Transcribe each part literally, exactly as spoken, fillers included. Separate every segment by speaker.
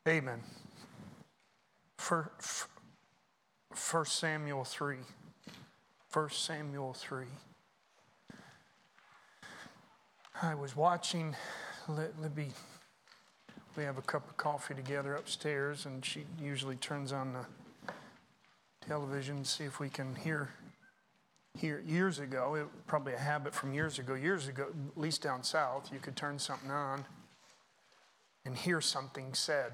Speaker 1: Amen. For, for, First Samuel three. First Samuel three. I was watching Libby. We have a cup of coffee together upstairs, and she usually turns on the television to see if we can hear. Hear years ago, it probably a habit from years ago. Years ago, at least down south, you could turn something on and hear something said.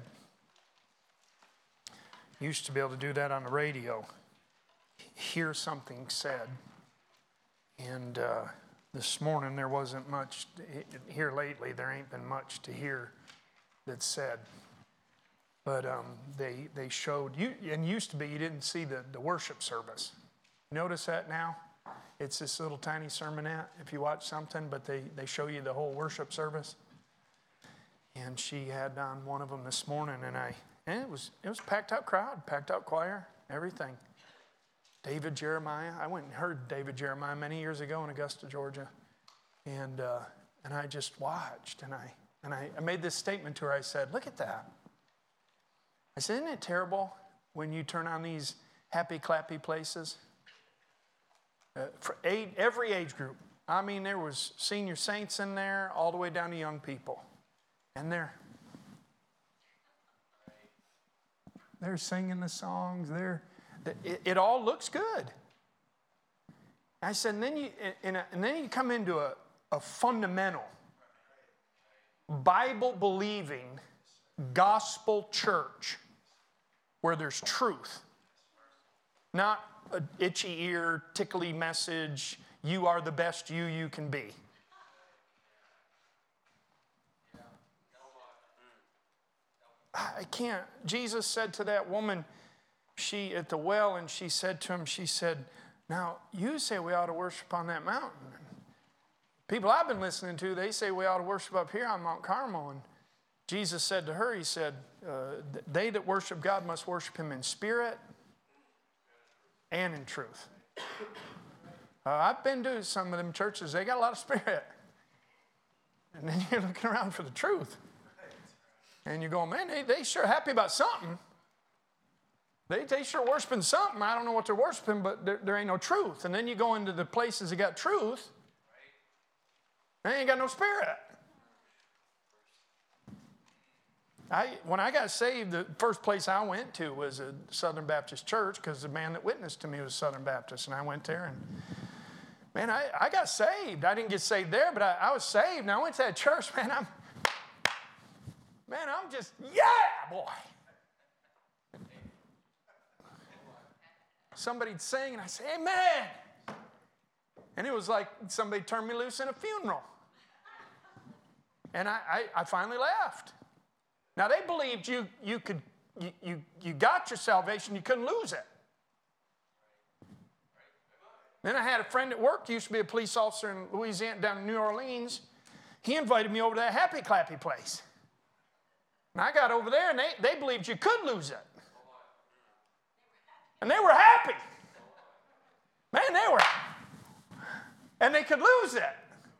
Speaker 1: Used to be able to do that on the radio. Hear something said. And uh, this morning there wasn't much, here lately there ain't been much to hear that's said. But um, they they showed, you, and used to be you didn't see the, the worship service. Notice that now? It's this little tiny sermonette if you watch something, but they, they show you the whole worship service. And she had on one of them this morning, and I and it was it was a packed out crowd, packed out choir, everything. David Jeremiah. I went and heard David Jeremiah many years ago in Augusta, Georgia, and uh, and I just watched, and I and I, I made this statement to her. I said, "Look at that." I said, "Isn't it terrible when you turn on these happy clappy places?" Uh, for age, every age group. I mean, there was senior saints in there all the way down to young people. And they're, they're singing the songs. They're, it, it all looks good. I said, and then you, and, and then you come into a, a fundamental, Bible-believing, gospel church where there's truth. Not an itchy ear, tickly message, you are the best you you can be. I can't. Jesus said to that woman, she at the well, and she said to him, she said, now you say we ought to worship on that mountain. People I've been listening to, they say we ought to worship up here on Mount Carmel. And Jesus said to her, he said, uh, they that worship God must worship him in spirit and in truth. Uh, I've been to some of them churches, they got a lot of spirit. And then you're looking around for the truth. And you're going, man, they, they sure happy about something. They, they sure worshiping something. I don't know what they're worshiping, but there, there ain't no truth. And then you go into the places that got truth, they ain't got no spirit. I, when I got saved, the first place I went to was a Southern Baptist church because the man that witnessed to me was Southern Baptist. And I went there and, man, I, I got saved. I didn't get saved there, but I, I was saved. And I went to that church, man, I'm, man, I'm just, yeah, boy. Somebody'd sing and I'd say, amen. And it was like somebody turned me loose in a funeral. And I, I, I finally left. Now, they believed you, you, could, you, you, you got your salvation, you couldn't lose it. Then I had a friend at work, used to be a police officer in Louisiana, down in New Orleans. He invited me over to that happy clappy place. And I got over there, and they, they believed you could lose it. And they were happy. Man, they were. And they could lose it.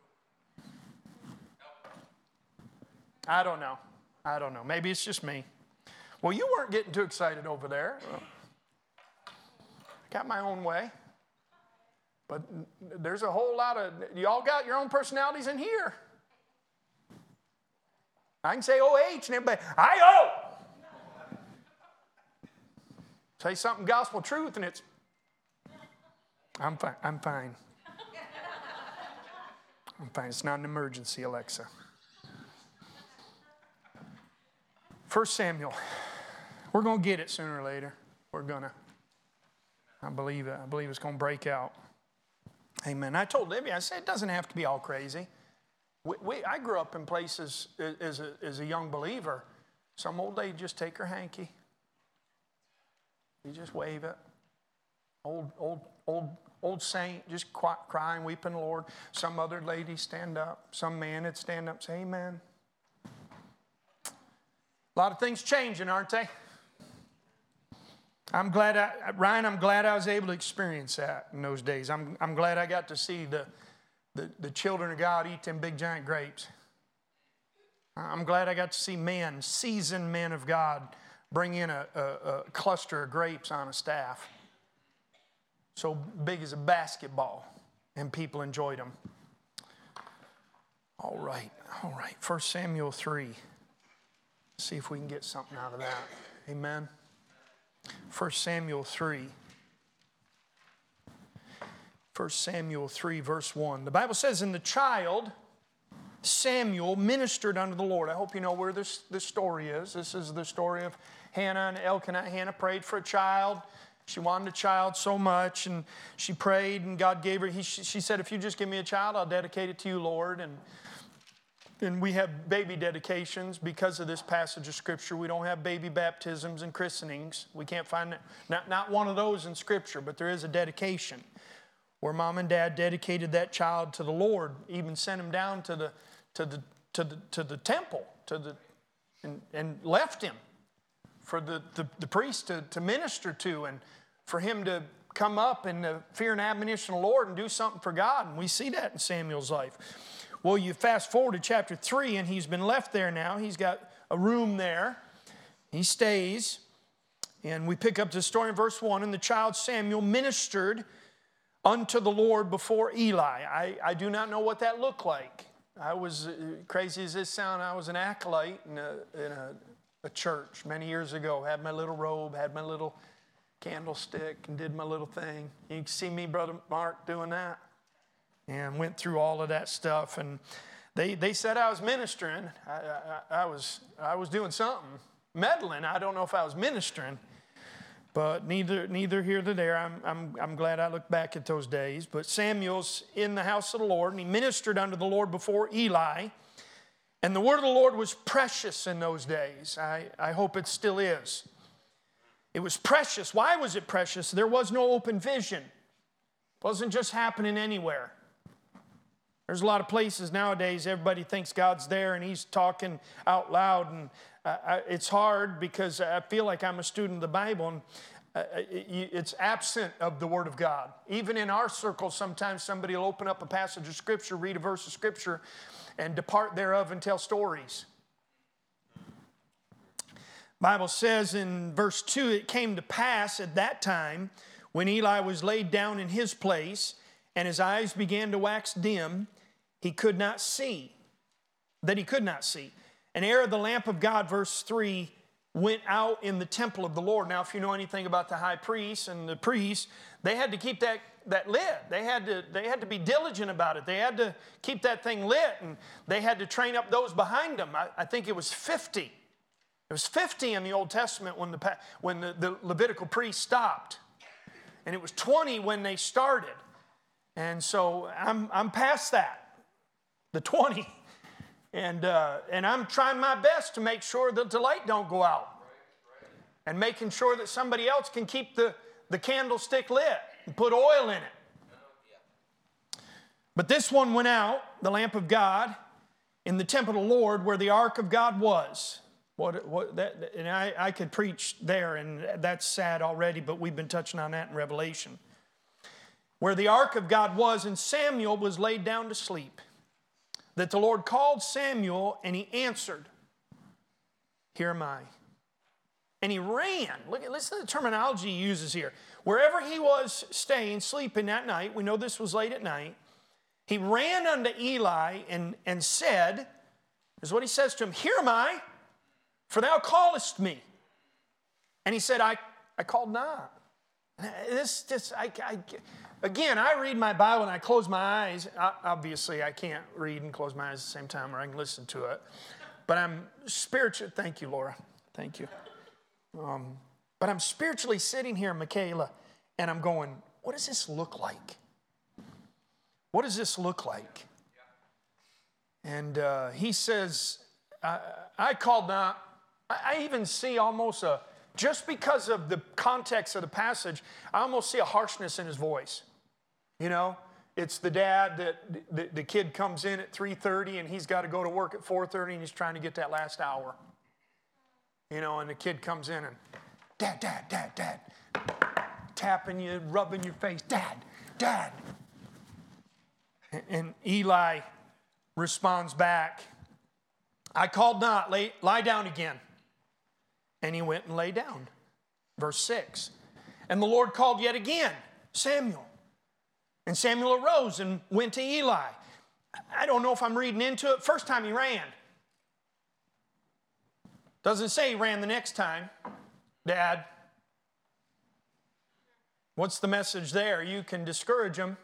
Speaker 1: I don't know. I don't know. Maybe it's just me. Well, you weren't getting too excited over there. I got my own way. But there's a whole lot of, you all got your own personalities in here. I can say O H and everybody, I O. Say something gospel truth and it's, I'm fine. I'm fine. I'm fine. It's not an emergency, Alexa. First Samuel. We're going to get it sooner or later. We're going to. I believe it. I believe it's going to break out. Amen. I told Libby, I said, it doesn't have to be all crazy. We, we, I grew up in places as a, as a young believer. Some old lady just take her hanky. You just wave it. Old, old, old, old saint just crying, weeping the Lord. Some other lady stand up. Some man would stand up and say, amen. A lot of things changing, aren't they? I'm glad, I, Ryan, I'm glad I was able to experience that in those days. I'm, I'm glad I got to see the, the, the children of God eat them big giant grapes. I'm glad I got to see men, seasoned men of God, bring in a, a, a cluster of grapes on a staff. So big as a basketball, and people enjoyed them. All right, all right. First Samuel three. See if we can get something out of that. Amen. First Samuel three. First Samuel three, verse one. The Bible says, "And the child Samuel ministered unto the Lord." I hope you know where this, this story is. This is the story of Hannah and Elkanah. Hannah prayed for a child. She wanted a child so much, and she prayed, and God gave her. He, she said, "If you just give me a child, I'll dedicate it to you, Lord." And, and we have baby dedications because of this passage of Scripture. We don't have baby baptisms and christenings. We can't find not, not one of those in Scripture, but there is a dedication where mom and dad dedicated that child to the Lord, even sent him down to the to the to the to the temple, to the and, and left him for the, the, the priest to, to minister to, and for him to come up in the fear and admonition of the Lord and do something for God. And we see that in Samuel's life. Well, you fast forward to chapter three, and he's been left there now. He's got a room there. He stays. And we pick up the story in verse one. "And the child Samuel ministered unto the Lord before Eli." I, I do not know what that looked like. I was, uh, crazy as this sound, I was an acolyte in a, in a, a church many years ago. Had my little robe, had my little candlestick, and did my little thing. You can see me, Brother Mark, doing that. And went through all of that stuff. And they, they said I was ministering. I, I, I, was, I was doing something. Meddling. I don't know if I was ministering. But neither, neither here nor there. I'm, I'm, I'm glad I look back at those days. But Samuel's in the house of the Lord, and he ministered unto the Lord before Eli. And the word of the Lord was precious in those days. I, I hope it still is. It was precious. Why was it precious? There was no open vision. It wasn't just happening anywhere. There's a lot of places nowadays everybody thinks God's there and he's talking out loud. And uh, I, it's hard because I feel like I'm a student of the Bible, and uh, it, it's absent of the Word of God. Even in our circles, sometimes somebody will open up a passage of Scripture, read a verse of Scripture, and depart thereof and tell stories. Bible says in verse two, "It came to pass at that time when Eli was laid down in his place, and his eyes began to wax dim, he could not see." That he could not see. "And ere the lamp of God," verse three, "went out in the temple of the Lord." Now, if you know anything about the high priests and the priests, they had to keep that, that lit. They had to, they had to be diligent about it. They had to keep that thing lit, and they had to train up those behind them. I, I think it was fifty. It was fifty in the Old Testament when the, when the, the Levitical priests stopped. And it was twenty when they started. And so I'm, I'm past that, the twenty. And, uh, and I'm trying my best to make sure that the light don't go out. And making sure that somebody else can keep the, the candlestick lit and put oil in it. But this one went out, the lamp of God, in the temple of the Lord where the ark of God was. What, what that, and I, I could preach there, and that's sad already, but we've been touching on that in Revelation. Where the ark of God was, and Samuel was laid down to sleep. That the Lord called Samuel, and he answered, "Here am I." And he ran. Look, listen to the terminology he uses here. Wherever he was staying, sleeping that night, we know this was late at night, he ran unto Eli and, and said, this is what he says to him, "Here am I, for thou callest me." And he said, I, I called not. This, this, I, I, again, I read my Bible and I close my eyes. Obviously, I can't read and close my eyes at the same time, or I can listen to it. But I'm spiritual. Thank you, Laura. Thank you. Um, but I'm spiritually sitting here, Michaela, and I'm going, what does this look like? What does this look like? And uh, he says, I, I called not. I even see almost a, just because of the context of the passage, I almost see a harshness in his voice. You know, it's the dad that the, the kid comes in at three thirty and he's got to go to work at four thirty and he's trying to get that last hour. You know, and the kid comes in and, "Dad, Dad, Dad, Dad," tapping you, rubbing your face, "Dad, Dad." And Eli responds back, I called not, lay, lie down again. And he went and lay down. Verse six. And the Lord called yet again, Samuel. And Samuel arose and went to Eli. I don't know if I'm reading into it. First time he ran. Doesn't say he ran the next time. Dad. What's the message there? You can discourage him.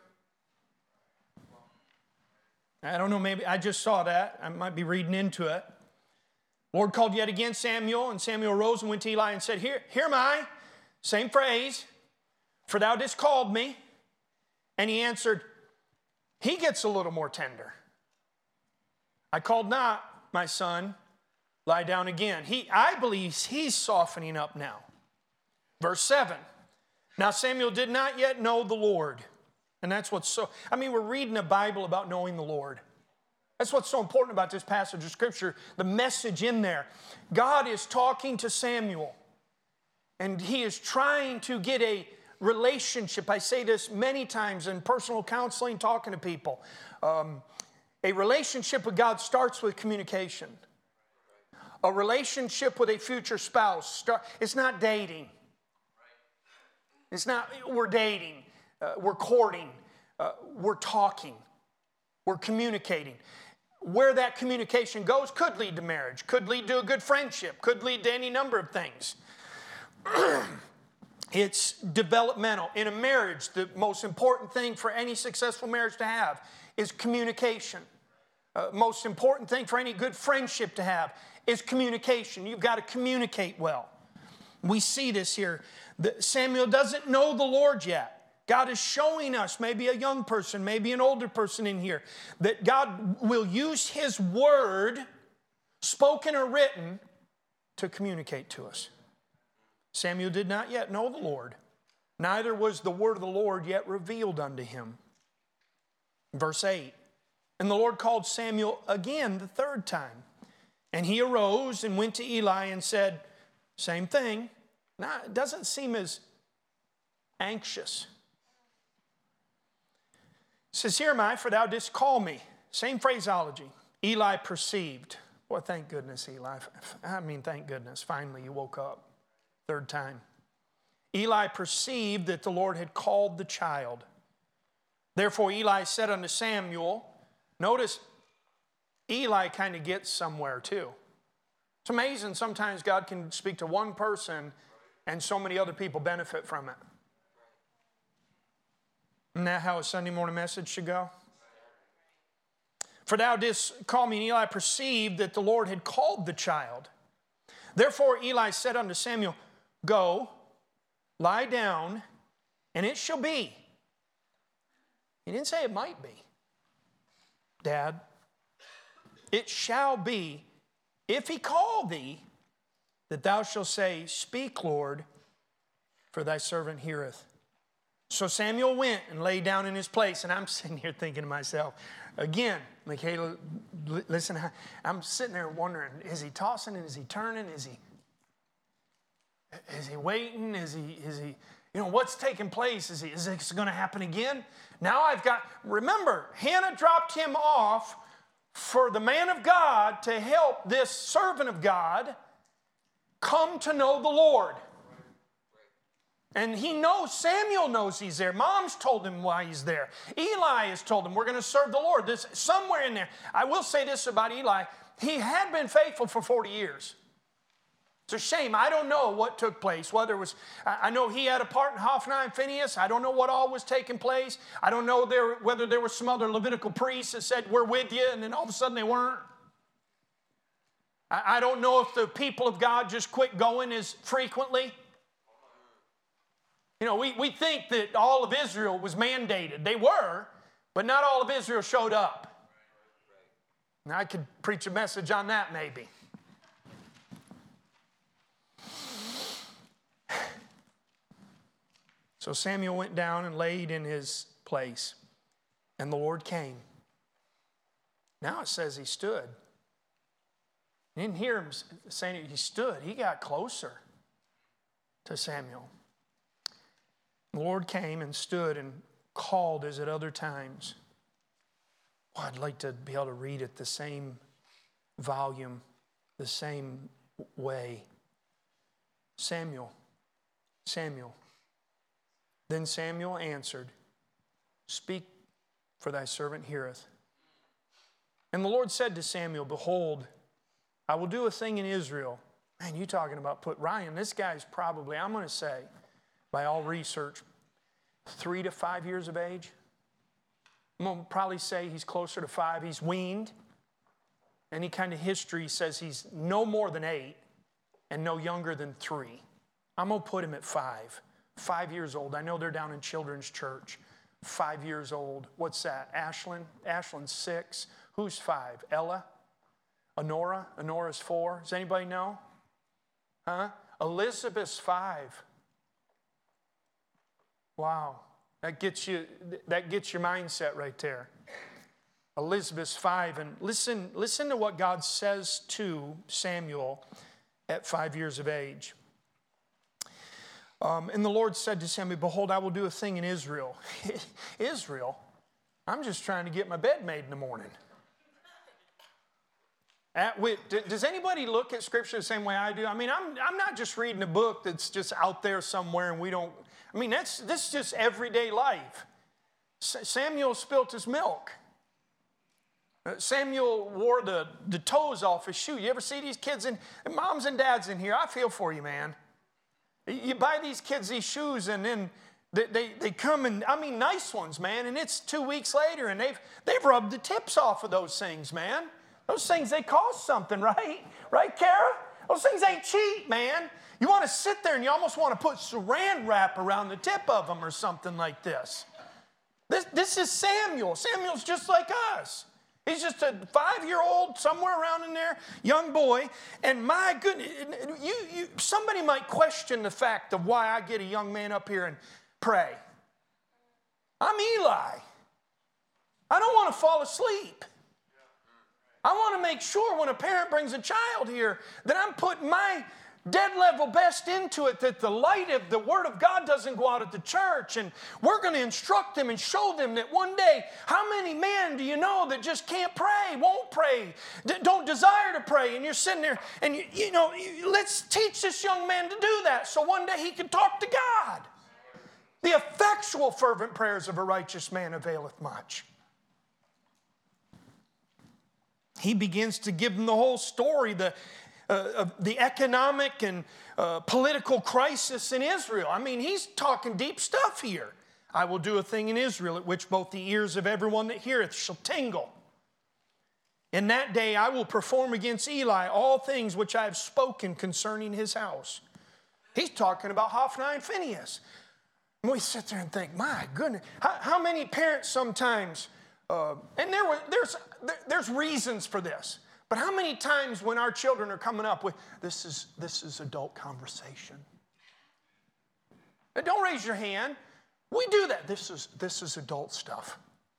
Speaker 1: I don't know, maybe I just saw that. I might be reading into it. Lord called yet again Samuel, and Samuel arose and went to Eli and said, Here, here am I. Same phrase. For thou didst called me. And he answered, he gets a little more tender. I called not, my son, lie down again. He, I believe he's softening up now. Verse seven. Now Samuel did not yet know the Lord. And that's what's so, I mean, we're reading a Bible about knowing the Lord. That's what's so important about this passage of Scripture, the message in there. God is talking to Samuel, and he is trying to get a relationship. I say this many times in personal counseling, talking to people. Um, a relationship with God starts with communication. A relationship with a future spouse, start, it's not dating. It's not, we're dating. Uh, we're courting, uh, we're talking, we're communicating. Where that communication goes could lead to marriage, could lead to a good friendship, could lead to any number of things. It's developmental. In a marriage, the most important thing for any successful marriage to have is communication. Uh, most important thing for any good friendship to have is communication. You've got to communicate well. We see this here. The, Samuel doesn't know the Lord yet. God is showing us, maybe a young person, maybe an older person in here, that God will use His word, spoken or written, to communicate to us. Samuel did not yet know the Lord, neither was the word of the Lord yet revealed unto him. Verse eight, and the Lord called Samuel again the third time, and he arose and went to Eli and said, same thing. Now, it doesn't seem as anxious. It says, here am I, for thou didst call me. Same phraseology. Eli perceived. Well, thank goodness, Eli. I mean, thank goodness. Finally, you woke up. Third time. Eli perceived that the Lord had called the child. Therefore, Eli said unto Samuel, notice, Eli kind of gets somewhere too. It's amazing sometimes God can speak to one person and so many other people benefit from it. Isn't that how a Sunday morning message should go? For thou didst call me, and Eli perceived that the Lord had called the child. Therefore Eli said unto Samuel, go, lie down, and it shall be. He didn't say it might be. Dad, it shall be, if he call thee, that thou shalt say, speak, Lord, for thy servant heareth. So Samuel went and lay down in his place. And I'm sitting here thinking to myself, again, Michaela, listen, I'm sitting there wondering, is he tossing? Is he turning? Is he, is he waiting? Is he, is he, you know, what's taking place? Is, he, is this going to happen again? Now I've got, remember, Hannah dropped him off for the man of God to help this servant of God come to know the Lord. And he knows, Samuel knows he's there. Mom's told him why he's there. Eli has told him, we're going to serve the Lord. There's somewhere in there. I will say this about Eli. He had been faithful for forty years. It's a shame. I don't know what took place. Whether it was, I know he had a part in Hophni and Phinehas. I don't know what all was taking place. I don't know there, whether there were some other Levitical priests that said, we're with you, and then all of a sudden they weren't. I, I don't know if the people of God just quit going as frequently. You know, we, we think that all of Israel was mandated. They were, but not all of Israel showed up. Now, I could preach a message on that maybe. So Samuel went down and laid in his place, and the Lord came. Now it says he stood. You didn't hear him saying he stood. He got closer to Samuel. The Lord came and stood and called as at other times. Well, I'd like to be able to read it the same volume the same way. Samuel, Samuel. Then Samuel answered, speak, for thy servant heareth. And the Lord said to Samuel, behold, I will do a thing in Israel. Man, you talking about put Ryan, this guy's probably, I'm going to say, by all research, three to five years of age. I'm going to probably say he's closer to five. He's weaned. Any kind of history says he's no more than eight and no younger than three. I'm going to put him at five. Five years old. I know they're down in Children's Church. Five years old. What's that? Ashlyn? Ashlyn's six. Who's five? Ella? Honora? Honora's four. Does anybody know? Huh? Elizabeth's five. Wow. That gets you, that gets your mindset right there. Elizabeth's five. And listen, listen to what God says to Samuel at five years of age. Um, and the Lord said to Samuel, behold, I will do a thing in Israel. Israel? I'm just trying to get my bed made in the morning. At, wait, does anybody look at Scripture the same way I do? I mean, I'm, I'm not just reading a book that's just out there somewhere and we don't, I mean, that's, this is just everyday life. Samuel spilt his milk. Samuel wore the, the toes off his shoe. You ever see these kids, and moms and dads in here, I feel for you, man. You buy these kids these shoes and then they, they, they come and, I mean, nice ones, man, and it's two weeks later and they've, they've rubbed the tips off of those things, man. Those things, they cost something, right? Right, Kara? Those things ain't cheap, man. You want to sit there and you almost want to put saran wrap around the tip of them or something like this. This, this is Samuel. Samuel's just like us. He's just a five-year-old, somewhere around in there, young boy. And my goodness, you, you, somebody might question the fact of why I get a young man up here and pray. I'm Eli. I don't want to fall asleep. I want to make sure when a parent brings a child here that I'm putting my dead level best into it, that the light of the Word of God doesn't go out at the church. And we're going to instruct them and show them that one day, how many men do you know that just can't pray, won't pray, don't desire to pray? And you're sitting there and, you, you know, let's teach this young man to do that so one day he can talk to God. The effectual fervent prayers of a righteous man availeth much. He begins to give them the whole story, the Uh, of the economic and uh, political crisis in Israel. I mean, he's talking deep stuff here. I will do a thing in Israel at which both the ears of everyone that heareth shall tingle. In that day I will perform against Eli all things which I have spoken concerning his house. He's talking about Hophni and Phinehas. And we sit there and think, my goodness, how, how many parents sometimes, uh, and there were, there's, there, there's reasons for this. But how many times when our children are coming up with, this is, this is adult conversation. And don't raise your hand. We do that. This is, this is adult stuff.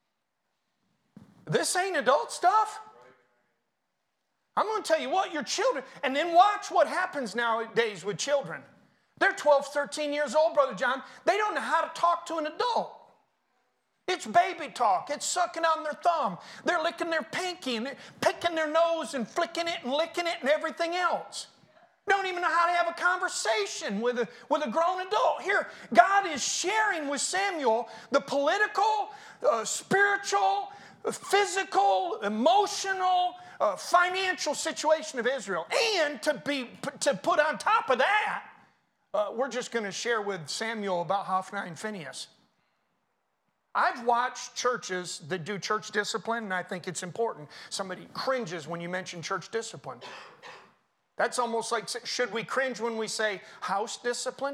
Speaker 1: This ain't adult stuff. I'm going to tell you what, your children, and then watch what happens nowadays with children. They're twelve, thirteen years old, Brother John. They don't know how to talk to an adult. It's baby talk. It's sucking on their thumb. They're licking their pinky and they're picking their nose and flicking it and licking it and everything else. Don't even know how to have a conversation with a, with a grown adult. Here, God is sharing with Samuel the political, uh, spiritual, physical, emotional, uh, financial situation of Israel. And to, be, to put on top of that, uh, we're just going to share with Samuel about Hophni and Phinehas. I've watched churches that do church discipline, and I think it's important. Somebody cringes when you mention church discipline. That's almost like, should we cringe when we say house discipline?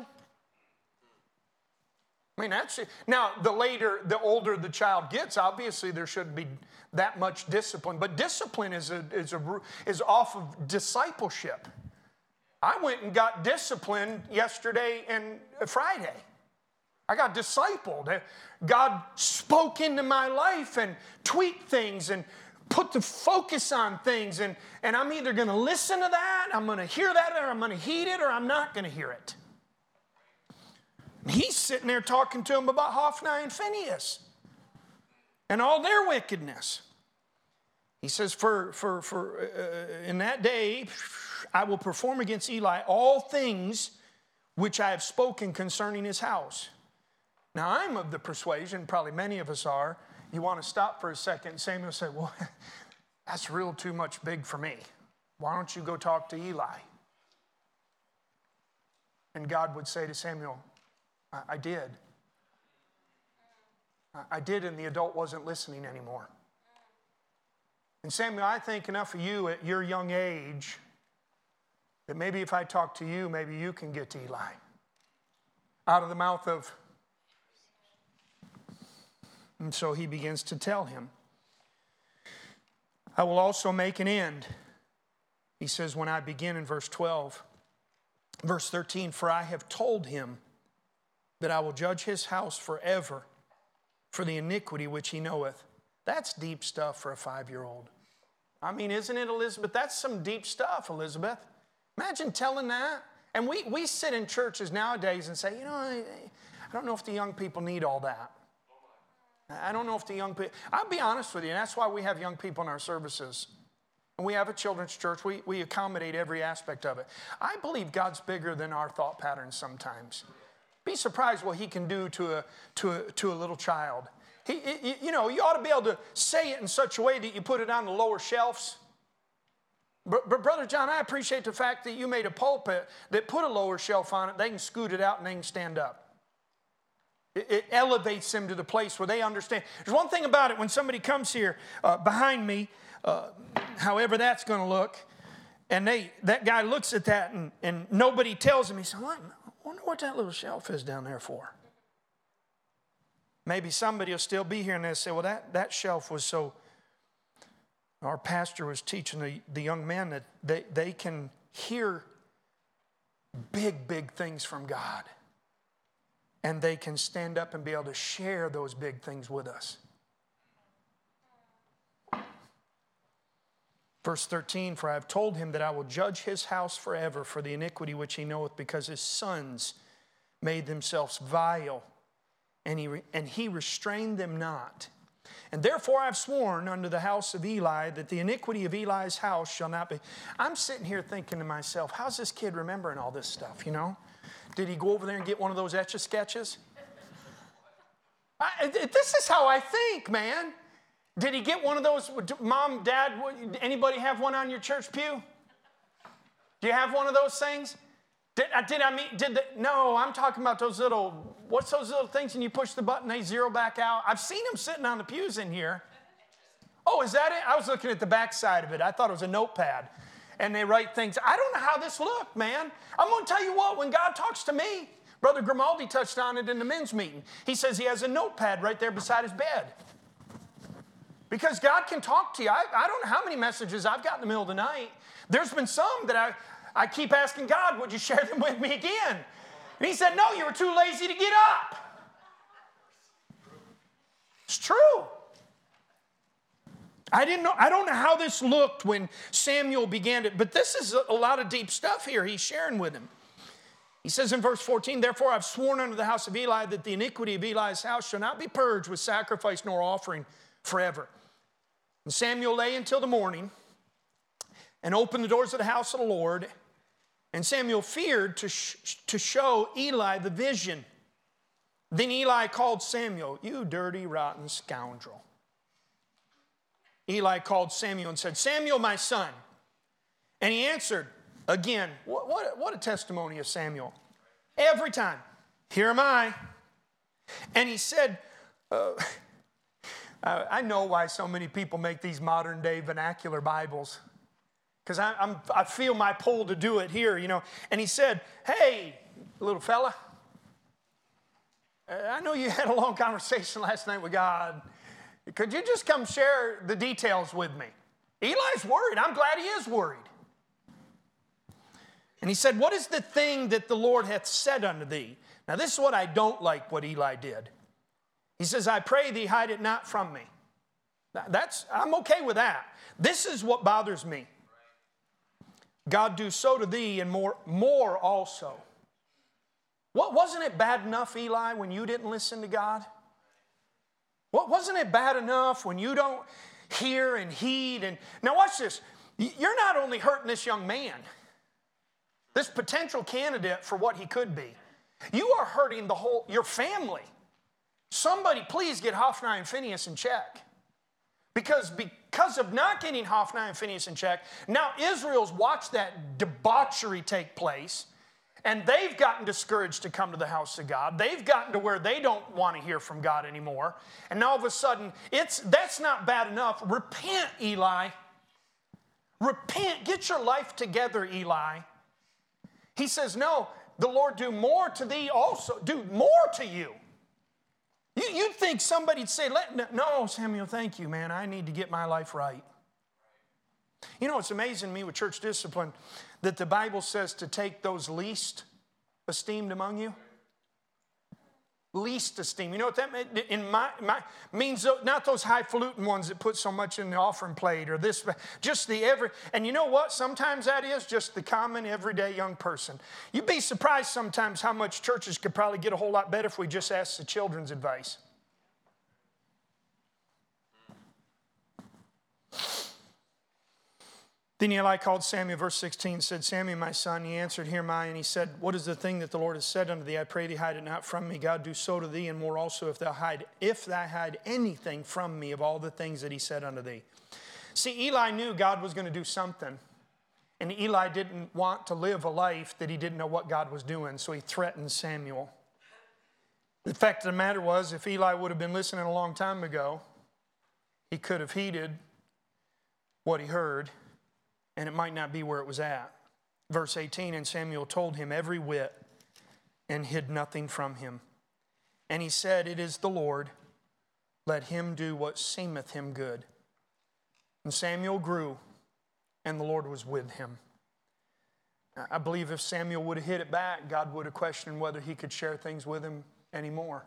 Speaker 1: I mean, that's it. Now, the later, the older the child gets, obviously there shouldn't be that much discipline. But discipline is, a, is, a, is off of discipleship. I went and got disciplined yesterday and Friday. I got discipled. God spoke into my life and tweaked things and put the focus on things. And, and I'm either going to listen to that, I'm going to hear that, or I'm going to heed it, or I'm not going to hear it. And he's sitting there talking to him about Hophni and Phinehas and all their wickedness. He says, for, for, for uh, in that day, I will perform against Eli all things which I have spoken concerning his house. Now, I'm of the persuasion, probably many of us are, you want to stop for a second. Samuel said, well, that's real too much big for me. Why don't you go talk to Eli? And God would say to Samuel, I, I did. I, I did, and the adult wasn't listening anymore. And Samuel, I think enough of you at your young age that maybe if I talk to you, maybe you can get to Eli. Out of the mouth of... And so he begins to tell him, I will also make an end. He says, when I begin in verse twelve, verse thirteen, for I have told him that I will judge his house forever for the iniquity which he knoweth. That's deep stuff for a five-year-old. I mean, isn't it, Elizabeth? That's some deep stuff, Elizabeth. Imagine telling that. And we, we sit in churches nowadays and say, you know, I, I don't know if the young people need all that. I don't know if the young people, I'll be honest with you, and that's why we have young people in our services. And we have a children's church. We, we accommodate every aspect of it. I believe God's bigger than our thought patterns sometimes. Be surprised what he can do to a, to a, to a little child. He, he, you know, you ought to be able to say it in such a way that you put it on the lower shelves. But, but Brother John, I appreciate the fact that you made a pulpit that put a lower shelf on it. They can scoot it out and they can stand up. It elevates them to the place where they understand. There's one thing about it. When somebody comes here uh, behind me, uh, however that's going to look, and they that guy looks at that and, and nobody tells him, he says, I wonder what that little shelf is down there for. Maybe somebody will still be here and they'll say, well, that, that shelf was so... Our pastor was teaching the, the young men that they, they can hear big, big things from God. And they can stand up and be able to share those big things with us. Verse thirteen, for I have told him that I will judge his house forever for the iniquity which he knoweth, because his sons made themselves vile, and he, and he restrained them not. And therefore I have sworn unto the house of Eli that the iniquity of Eli's house shall not be. I'm sitting here thinking to myself, how's this kid remembering all this stuff, you know? Did he go over there and get one of those Etch-a-Sketches? I, this is how I think, man. Did he get one of those? Mom, Dad, anybody have one on your church pew? Do you have one of those things? Did, did I mean, did the, no, I'm talking about those little, what's those little things and you push the button, they zero back out? I've seen them sitting on the pews in here. Oh, is that it? I was looking at the back side of it. I thought it was a notepad. And they write things. I don't know how this looked, man. I'm going to tell you what, when God talks to me, Brother Grimaldi touched on it in the men's meeting. He says he has a notepad right there beside his bed. Because God can talk to you. I, I don't know how many messages I've got in the middle of the night. There's been some that I, I keep asking God, would you share them with me again? And he said, no, you were too lazy to get up. It's true. I didn't know, I don't know how this looked when Samuel began it, but this is a lot of deep stuff here he's sharing with him. He says in verse fourteen, therefore I've sworn unto the house of Eli that the iniquity of Eli's house shall not be purged with sacrifice nor offering forever. And Samuel lay until the morning and opened the doors of the house of the Lord. And Samuel feared to, sh- to show Eli the vision. Then Eli called Samuel, you dirty, rotten scoundrel. Eli called Samuel and said, Samuel, my son. And he answered, again, what, what, what a testimony of Samuel. Every time, here am I. And he said, uh, I know why so many people make these modern day vernacular Bibles. Because I, I'm, I feel my pull to do it here, you know. And he said, hey, little fella, I know you had a long conversation last night with God. Could you just come share the details with me? Eli's worried. I'm glad he is worried. And he said, what is the thing that the Lord hath said unto thee? Now this is what I don't like what Eli did. He says, I pray thee hide it not from me. That's, I'm okay with that. This is what bothers me. God do so to thee and more, more also. What, wasn't it bad enough, Eli, when you didn't listen to God? What, wasn't it bad enough when you don't, hear and heed. And now watch this. You're not only hurting this young man, this potential candidate for what he could be. You are hurting the whole, your family. Somebody please get Hophni and Phinehas in check. Because, because of not getting Hophni and Phinehas in check, now Israel's watched that debauchery take place, and they've gotten discouraged to come to the house of God. They've gotten to where they don't want to hear from God anymore. And now all of a sudden, it's, that's not bad enough. Repent, Eli. Repent. Get your life together, Eli. He says, no, the Lord do more to thee also. Do more to you. You, you'd think somebody'd say, Let, no, Samuel, thank you, man. I need to get my life right. You know, it's amazing to me with church discipline that the Bible says to take those least esteemed among you. Least esteemed. You know what that meant? In my, my, means not those highfalutin ones that put so much in the offering plate or this, just the every, and you know what? Sometimes that is just the common everyday young person. You'd be surprised sometimes how much churches could probably get a whole lot better if we just asked the children's advice. Then Eli called Samuel, verse sixteen, said, Samuel, my son. He answered, Here am I. And he said, What is the thing that the Lord has said unto thee? I pray thee, hide it not from me. God do so to thee, and more also, if thou hide, if thou hide anything from me of all the things that he said unto thee. See, Eli knew God was going to do something. And Eli didn't want to live a life that he didn't know what God was doing, so he threatened Samuel. The fact of the matter was, if Eli would have been listening a long time ago, he could have heeded what he heard, and it might not be where it was at. Verse eighteen, and Samuel told him every whit and hid nothing from him. And he said, It is the Lord. Let him do what seemeth him good. And Samuel grew, and the Lord was with him. I believe if Samuel would have hit it back, God would have questioned whether he could share things with him anymore.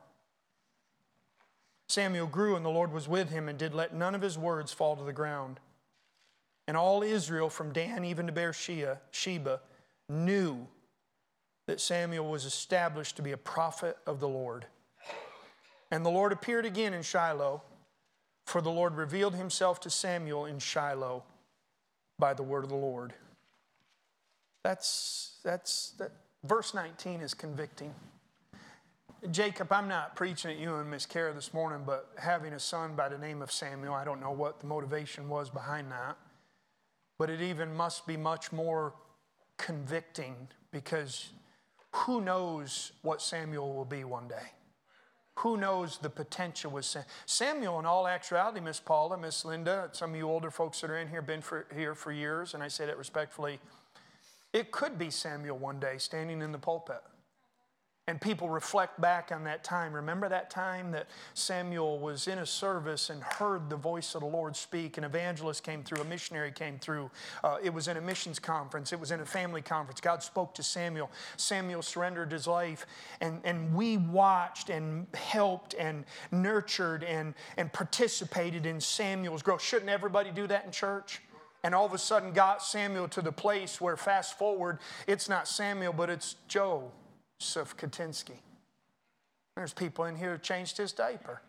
Speaker 1: Samuel grew, and the Lord was with him, and did let none of his words fall to the ground. And all Israel, from Dan even to Beersheba, Sheba, knew that Samuel was established to be a prophet of the Lord. And the Lord appeared again in Shiloh, for the Lord revealed himself to Samuel in Shiloh by the word of the Lord. That's, that's, that. Verse nineteen is convicting. Jacob, I'm not preaching at you and Miss Kara this morning, but having a son by the name of Samuel, I don't know what the motivation was behind that. But it even must be much more convicting, because who knows what Samuel will be one day? Who knows the potential with Samuel? Samuel, in all actuality, Miss Paula, Miss Linda, some of you older folks that are in here, been for, here for years, and I say that respectfully, it could be Samuel one day standing in the pulpit. And people reflect back on that time. Remember that time that Samuel was in a service and heard the voice of the Lord speak. An evangelist came through, a missionary came through. Uh, it was in a missions conference. It was in a family conference. God spoke to Samuel. Samuel surrendered his life. And, and we watched and helped and nurtured and, and participated in Samuel's growth. Shouldn't everybody do that in church? And all of a sudden got Samuel to the place where, fast forward, it's not Samuel, but it's Joe. Joseph Katinsky. There's people in here who changed his diaper.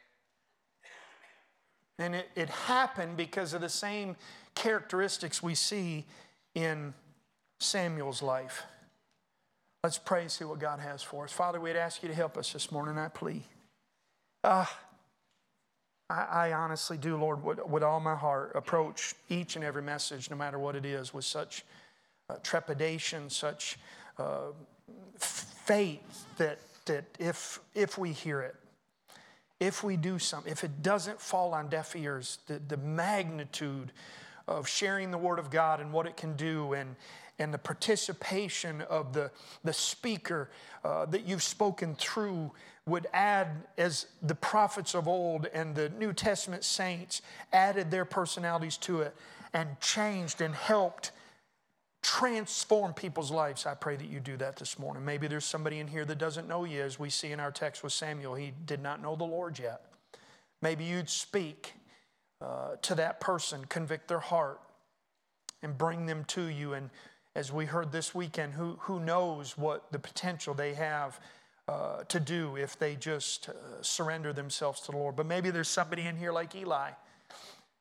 Speaker 1: And it, it happened because of the same characteristics we see in Samuel's life. Let's pray and see what God has for us. Father, we'd ask you to help us this morning, I plea. Uh, I, I honestly do, Lord, with, with all my heart, approach each and every message, no matter what it is, with such uh, trepidation, such uh, faith that, that if, if we hear it, if we do something, if it doesn't fall on deaf ears, the, the magnitude of sharing the Word of God and what it can do, and, and the participation of the, the speaker uh, that you've spoken through would add, as the prophets of old and the New Testament saints added their personalities to it and changed and helped transform people's lives. I pray that you do that this morning. Maybe there's somebody in here that doesn't know you, as we see in our text with Samuel. He did not know the Lord yet. Maybe you'd speak uh, to that person, convict their heart, and bring them to you. And as we heard this weekend, who, who knows what the potential they have uh, to do if they just uh, surrender themselves to the Lord. But maybe there's somebody in here like Eli.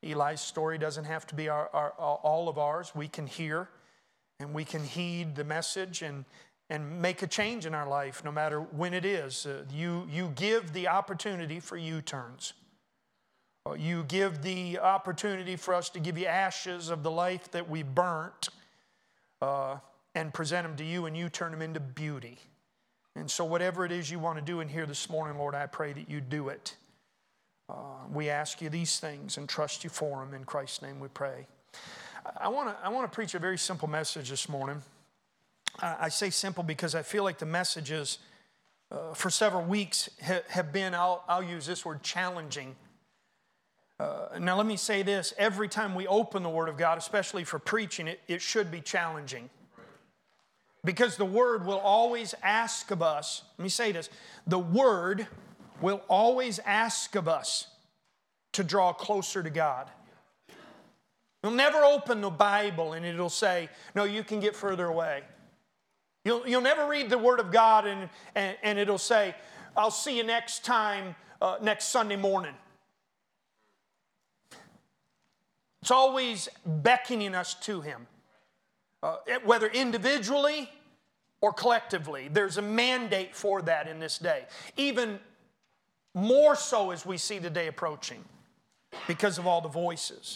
Speaker 1: Eli's story doesn't have to be our, our, all of ours. We can hear and we can heed the message and, and make a change in our life no matter when it is. Uh, you, you give the opportunity for U-turns. Uh, you give the opportunity for us to give you ashes of the life that we burnt uh, and present them to you, and you turn them into beauty. And so whatever it is you want to do in here this morning, Lord, I pray that you do it. Uh, we ask you these things and trust you for them. In Christ's name we pray. I want to I want to preach a very simple message this morning. I, I say simple because I feel like the messages uh, for several weeks ha, have been, I'll, I'll use this word, challenging. Uh, now let me say this. Every time we open the Word of God, especially for preaching, it, it should be challenging. Because the Word will always ask of us, let me say this, the Word will always ask of us to draw closer to God. You'll never open the Bible and it'll say, no, you can get further away. You'll, you'll never read the Word of God and, and, and it'll say, I'll see you next time, uh, next Sunday morning. It's always beckoning us to Him. Uh, whether individually or collectively, there's a mandate for that in this day. Even more so as we see the day approaching because of all the voices.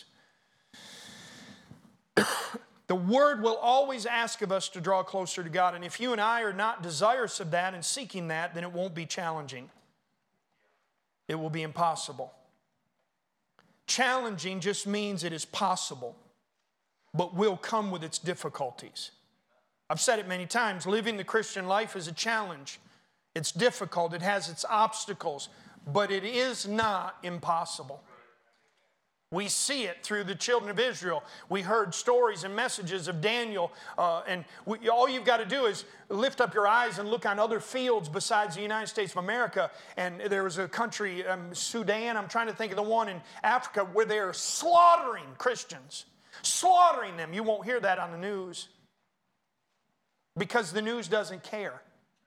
Speaker 1: The Word will always ask of us to draw closer to God. And if you and I are not desirous of that and seeking that, then it won't be challenging. It will be impossible. Challenging just means it is possible, but will come with its difficulties. I've said it many times, living the Christian life is a challenge. It's difficult, it has its obstacles, but it is not impossible. We see it through the children of Israel. We heard stories and messages of Daniel, uh, and we, all you've got to do is lift up your eyes and look on other fields besides the United States of America. And there was a country, um, Sudan, I'm trying to think of the one in Africa, where they're slaughtering Christians. Slaughtering them. You won't hear that on the news because the news doesn't care.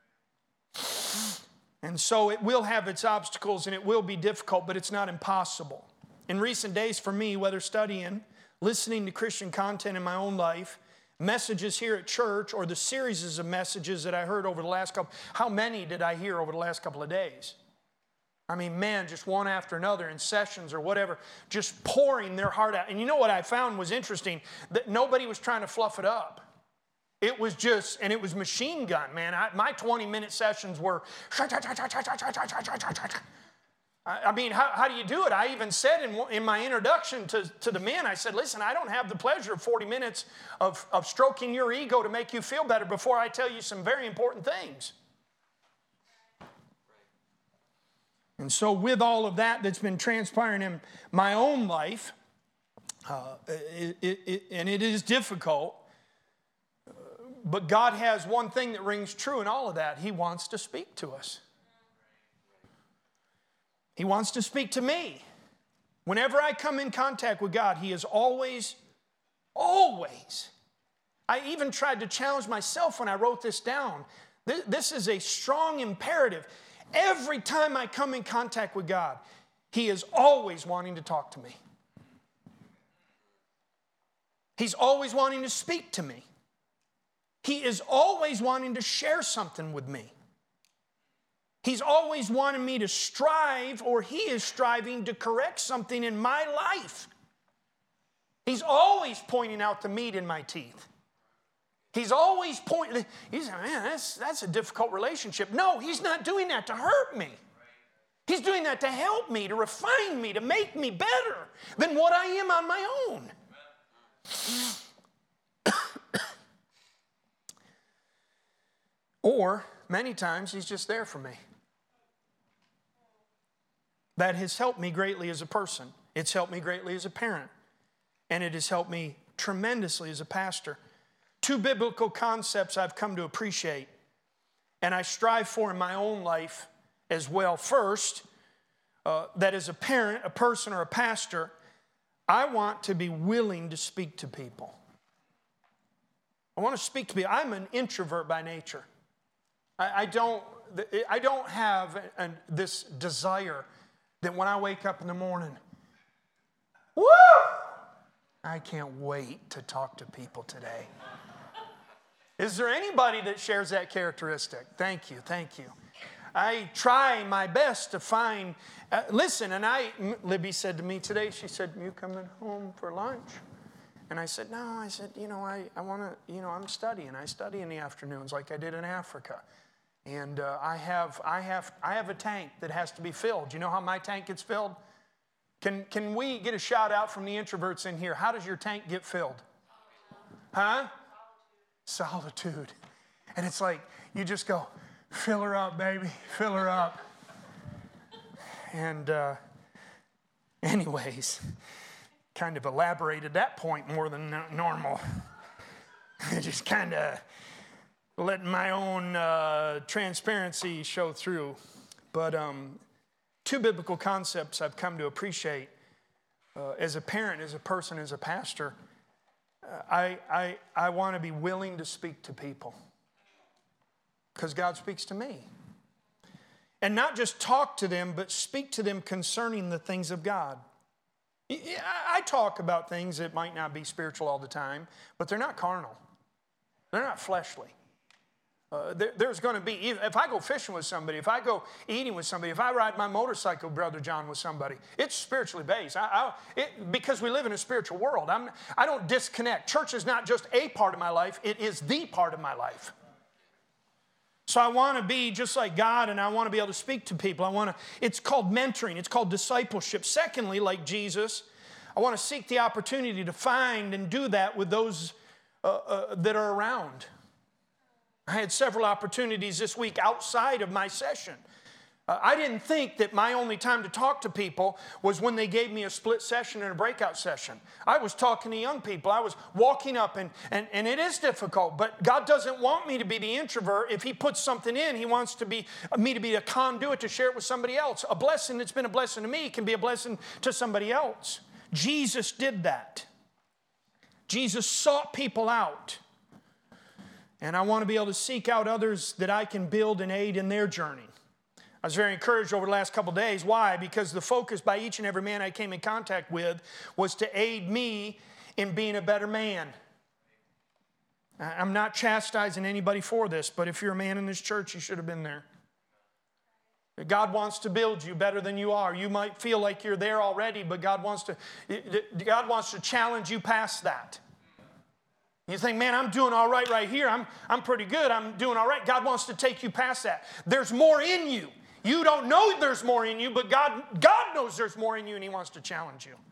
Speaker 1: And so it will have its obstacles and it will be difficult, but it's not impossible. In recent days for me, whether studying, listening to Christian content in my own life, messages here at church, or the series of messages that I heard over the last couple, how many did I hear over the last couple of days? I mean, man, just one after another in sessions or whatever, just pouring their heart out. And you know what I found was interesting? That nobody was trying to fluff it up. It was just, and it was machine gun, man. I, my twenty-minute sessions were, I mean, how, how do you do it? I even said in, in my introduction to, to the men, I said, listen, I don't have the pleasure of forty minutes of, of stroking your ego to make you feel better before I tell you some very important things. And so with all of that that's been transpiring in my own life, uh, it, it, it, and it is difficult, but God has one thing that rings true in all of that. He wants to speak to us. He wants to speak to me. Whenever I come in contact with God, He is always, always. I even tried to challenge myself when I wrote this down. This is a strong imperative. Every time I come in contact with God, He is always wanting to talk to me. He's always wanting to speak to me. He is always wanting to share something with me. He's always wanting me to strive, or He is striving to correct something in my life. He's always pointing out the meat in my teeth. He's always pointing, he's saying, man, that's, that's a difficult relationship. No, He's not doing that to hurt me. He's doing that to help me, to refine me, to make me better than what I am on my own. Or, many times, He's just there for me. That has helped me greatly as a person. It's helped me greatly as a parent. And it has helped me tremendously as a pastor. Two biblical concepts I've come to appreciate, and I strive for in my own life as well. First, uh, that as a parent, a person, or a pastor, I want to be willing to speak to people. I want to speak to people. I'm an introvert by nature. I don't, I don't have an, this desire that when I wake up in the morning, Woo! I can't wait to talk to people today. Is there anybody that shares that characteristic? Thank you, thank you. I try my best to find, uh, listen, and I, Libby said to me today, she said, you coming home for lunch? And I said, no, I said, you know, I, I want to, you know, I'm studying. I study in the afternoons like I did in Africa. And uh, I have, I have, I have a tank that has to be filled. You know how my tank gets filled? Can, can we get a shout out from the introverts in here? How does your tank get filled? Huh? Solitude. And it's like, you just go, fill her up, baby, fill her up. And uh, anyways, kind of elaborated that point more than normal. Just kind of letting my own uh, transparency show through. But um, two biblical concepts I've come to appreciate uh, as a parent, as a person, as a pastor. I, I, I want to be willing to speak to people because God speaks to me. And not just talk to them, but speak to them concerning the things of God. I talk about things that might not be spiritual all the time, but they're not carnal. They're not fleshly. Uh, there, there's going to be, if I go fishing with somebody, if I go eating with somebody, if I ride my motorcycle, Brother John, with somebody, it's spiritually based. I, I, it, because we live in a spiritual world. I'm, I don't disconnect. Church is not just a part of my life. It is the part of my life. So I want to be just like God, and I want to be able to speak to people. I want to, it's called mentoring. It's called discipleship. Secondly, like Jesus, I want to seek the opportunity to find and do that with those uh, uh, that are around. I had several opportunities this week outside of my session. Uh, I didn't think that my only time to talk to people was when they gave me a split session and a breakout session. I was talking to young people. I was walking up, and, and, and it is difficult, but God doesn't want me to be the introvert. If He puts something in, He wants to be me to be a conduit to share it with somebody else. A blessing that's been a blessing to me can be a blessing to somebody else. Jesus did that. Jesus sought people out. And I want to be able to seek out others that I can build and aid in their journey. I was very encouraged over the last couple of days. Why? Because the focus by each and every man I came in contact with was to aid me in being a better man. I'm not chastising anybody for this, but if you're a man in this church, you should have been there. God wants to build you better than you are. You might feel like you're there already, but God wants to, God wants to challenge you past that. You think, man, I'm doing all right right here. I'm, I'm pretty good. I'm doing all right. God wants to take you past that. There's more in you. You don't know there's more in you, but God, God knows there's more in you, and He wants to challenge you.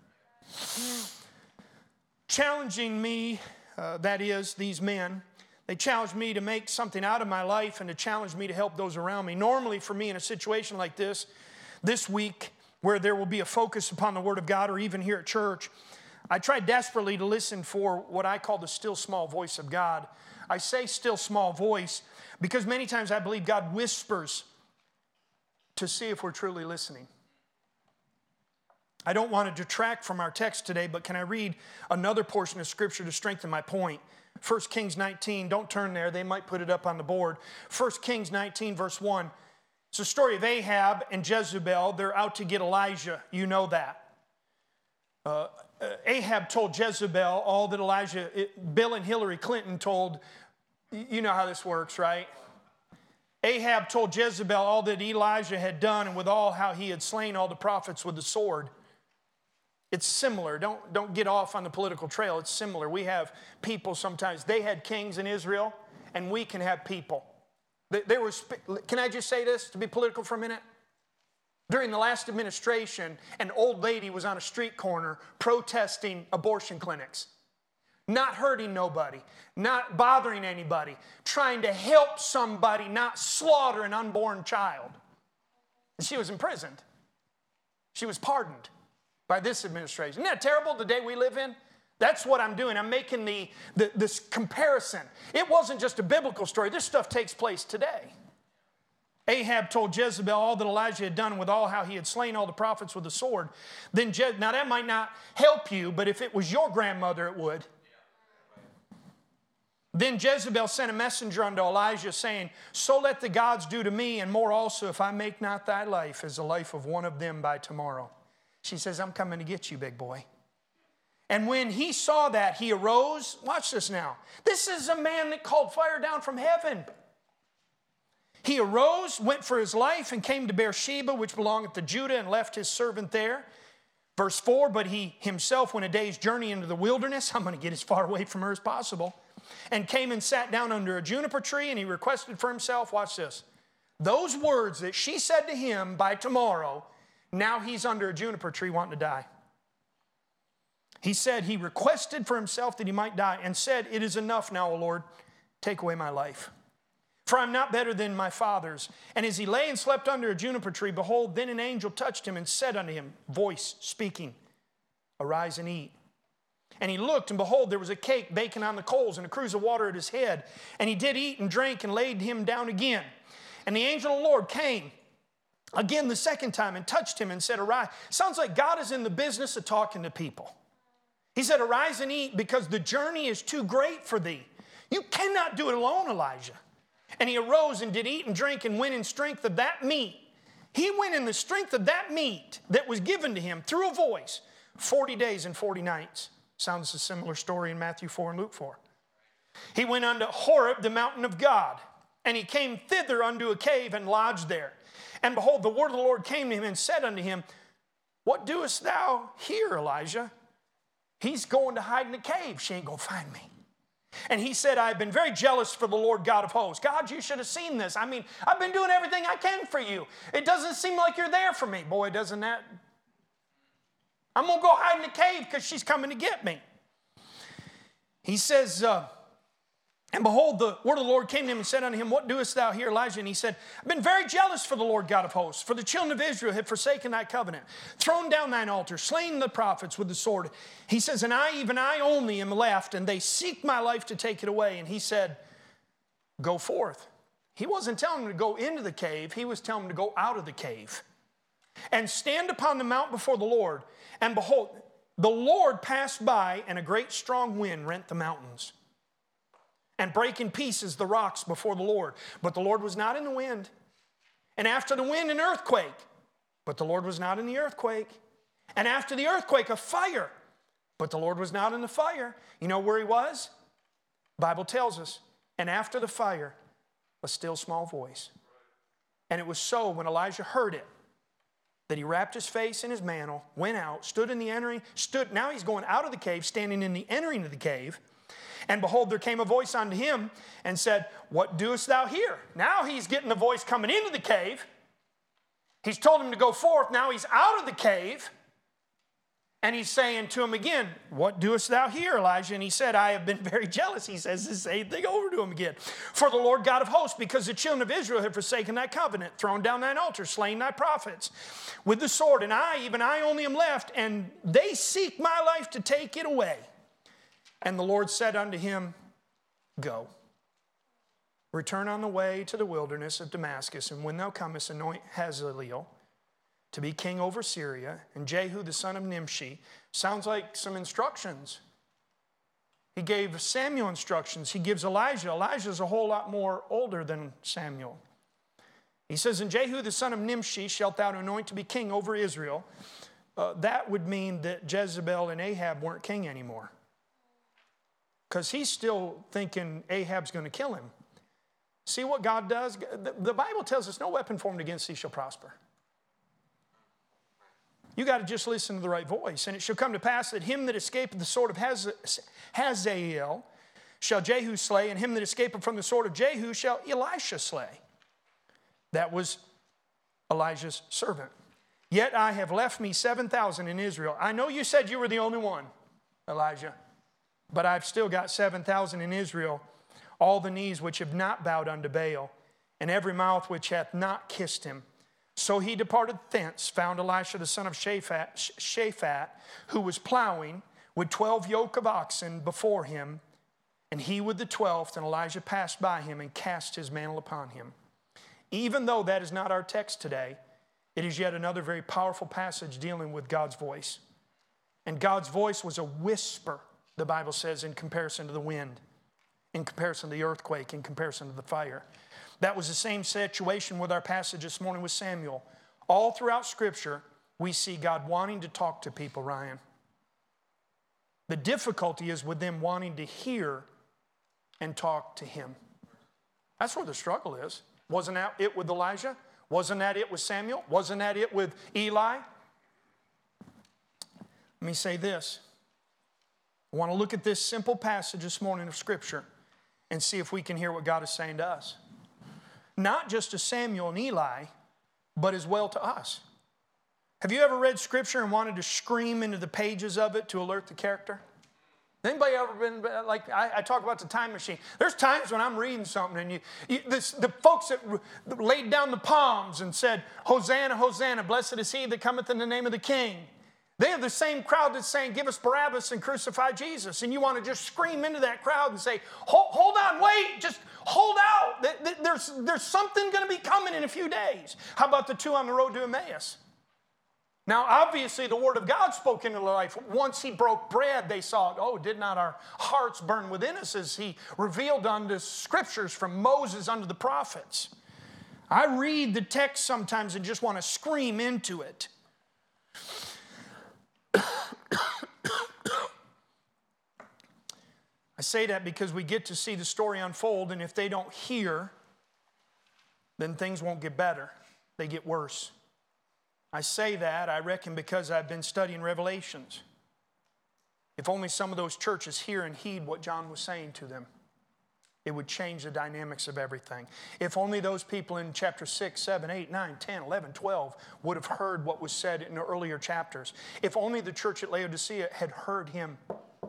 Speaker 1: Challenging me, uh, that is, these men, they challenged me to make something out of my life and to challenge me to help those around me. Normally for me in a situation like this, this week, where there will be a focus upon the Word of God, or even here at church, I try desperately to listen for what I call the still small voice of God. I say still small voice because many times I believe God whispers to see if we're truly listening. I don't want to detract from our text today, but can I read another portion of Scripture to strengthen my point? First Kings nineteen, don't turn there. They might put it up on the board. First Kings nineteen, verse one. It's the story of Ahab and Jezebel. They're out to get Elijah. You know that. Uh, Ahab told Jezebel all that Elijah, it, Bill and Hillary Clinton told, you know how this works, right? Ahab told Jezebel all that Elijah had done, and with all how he had slain all the prophets with the sword. It's similar. Don't, don't get off on the political trail. It's similar. We have people sometimes. They had kings in Israel, and we can have people. They, they were, can I just say this to be political for a minute? During the last administration, an old lady was on a street corner protesting abortion clinics. Not hurting nobody, not bothering anybody, trying to help somebody not slaughter an unborn child. And she was imprisoned. She was pardoned by this administration. Isn't that terrible, the day we live in? That's what I'm doing. I'm making the, the this comparison. It wasn't just a biblical story. This stuff takes place today. Ahab told Jezebel all that Elijah had done, with all how he had slain all the prophets with the sword. Then Je- now that might not help you, but if it was your grandmother, it would. Then Jezebel sent a messenger unto Elijah, saying, so let the gods do to me, and more also, if I make not thy life as the life of one of them by tomorrow. She says, I'm coming to get you, big boy. And when he saw that, he arose. Watch this now. This is a man that called fire down from heaven. He arose, went for his life, and came to Beersheba, which belongeth to Judah, and left his servant there. Verse four, but he himself went a day's journey into the wilderness. I'm going to get as far away from her as possible. And came and sat down under a juniper tree, and he requested for himself, watch this, those words that she said to him, by tomorrow, now he's under a juniper tree wanting to die. He said, he requested for himself that he might die, and said, it is enough now, O Lord, take away my life. For I'm not better than my fathers. And as he lay and slept under a juniper tree, behold, then an angel touched him and said unto him, voice speaking, arise and eat. And he looked, and behold, there was a cake baking on the coals, and a cruse of water at his head. And he did eat and drank, and laid him down again. And the angel of the Lord came again the second time, and touched him, and said, arise. Sounds like God is in the business of talking to people. He said, arise and eat, because the journey is too great for thee. You cannot do it alone, Elijah. And he arose and did eat and drink, and went in strength of that meat. He went in the strength of that meat that was given to him through a voice, forty days and forty nights. Sounds a similar story in Matthew four and Luke four. He went unto Horeb, the mountain of God, and he came thither unto a cave and lodged there. And behold, the word of the Lord came to him and said unto him, what doest thou here, Elijah? He's going to hide in the cave. She ain't going to find me. And he said, I've been very jealous for the Lord God of hosts. God, you should have seen this. I mean, I've been doing everything I can for you. It doesn't seem like you're there for me. Boy, doesn't that? I'm going to go hide in the cave because she's coming to get me. He says, uh, and behold, the word of the Lord came to him and said unto him, what doest thou here, Elijah? And he said, I've been very jealous for the Lord God of hosts, for the children of Israel have forsaken thy covenant, thrown down thine altar, slain the prophets with the sword. He says, and I, even I only am left, and they seek my life to take it away. And he said, go forth. He wasn't telling him to go into the cave. He was telling him to go out of the cave and stand upon the mount before the Lord. And behold, the Lord passed by, and a great strong wind rent the mountains, and break in pieces the rocks before the Lord. But the Lord was not in the wind. And after the wind, an earthquake. But the Lord was not in the earthquake. And after the earthquake, a fire. But the Lord was not in the fire. You know where he was? The Bible tells us. And after the fire, a still small voice. And it was so when Elijah heard it, that he wrapped his face in his mantle, went out, stood in the entering, stood, now he's going out of the cave, standing in the entering of the cave. And behold, there came a voice unto him and said, what doest thou here? Now he's getting the voice coming into the cave. He's told him to go forth. Now he's out of the cave. And he's saying to him again, what doest thou here, Elijah? And he said, I have been very jealous. He says the same thing over to him again. For the Lord God of hosts, because the children of Israel have forsaken thy covenant, thrown down thine altar, slain thy prophets with the sword. And I, even I only am left, and they seek my life to take it away. And the Lord said unto him, go, return on the way to the wilderness of Damascus, and when thou comest, anoint Hazael to be king over Syria, and Jehu the son of Nimshi. Sounds like some instructions. He gave Samuel instructions. He gives Elijah. Elijah's a whole lot more older than Samuel. He says, and Jehu the son of Nimshi shalt thou anoint to be king over Israel. Uh, that would mean that Jezebel and Ahab weren't king anymore, because he's still thinking Ahab's going to kill him. See what God does? The Bible tells us no weapon formed against thee shall prosper. You got to just listen to the right voice. And it shall come to pass that him that escapeth the sword of Hazael shall Jehu slay, and him that escapeth from the sword of Jehu shall Elisha slay. That was Elijah's servant. Yet I have left me seven thousand in Israel. I know you said you were the only one, Elijah, but I've still got seven thousand in Israel, all the knees which have not bowed unto Baal, and every mouth which hath not kissed him. So he departed thence, found Elisha the son of Shaphat, Shaphat, who was plowing with twelve yoke of oxen before him, and he with the twelfth, and Elijah passed by him and cast his mantle upon him. Even though that is not our text today, it is yet another very powerful passage dealing with God's voice. And God's voice was a whisper, the Bible says, in comparison to the wind, in comparison to the earthquake, in comparison to the fire. That was the same situation with our passage this morning with Samuel. All throughout Scripture, we see God wanting to talk to people, Ryan. The difficulty is with them wanting to hear and talk to him. That's where the struggle is. Wasn't that it with Elijah? Wasn't that it with Samuel? Wasn't that it with Eli? Let me say this. I want to look at this simple passage this morning of Scripture and see if we can hear what God is saying to us. Not just to Samuel and Eli, but as well to us. Have you ever read Scripture and wanted to scream into the pages of it to alert the character? Anybody ever been, like, I, I talk about the time machine. There's times when I'm reading something and you, you this, the folks that laid down the palms and said, Hosanna, Hosanna, blessed is he that cometh in the name of the King. They have the same crowd that's saying, give us Barabbas and crucify Jesus. And you want to just scream into that crowd and say, hold, hold on, wait, just hold out. There's, there's something going to be coming in a few days. How about the two on the road to Emmaus? Now, obviously, the Word of God spoke into their life. Once he broke bread, they saw, oh, did not our hearts burn within us as he revealed unto Scriptures from Moses unto the prophets? I read the text sometimes and just want to scream into it. I say that because we get to see the story unfold, and if they don't hear, then things won't get better. They get worse. I say that, I reckon, because I've been studying Revelations. If only some of those churches hear and heed what John was saying to them, it would change the dynamics of everything. If only those people in chapter six, seven, eight, nine, ten, eleven, twelve would have heard what was said in the earlier chapters. If only the church at Laodicea had heard him.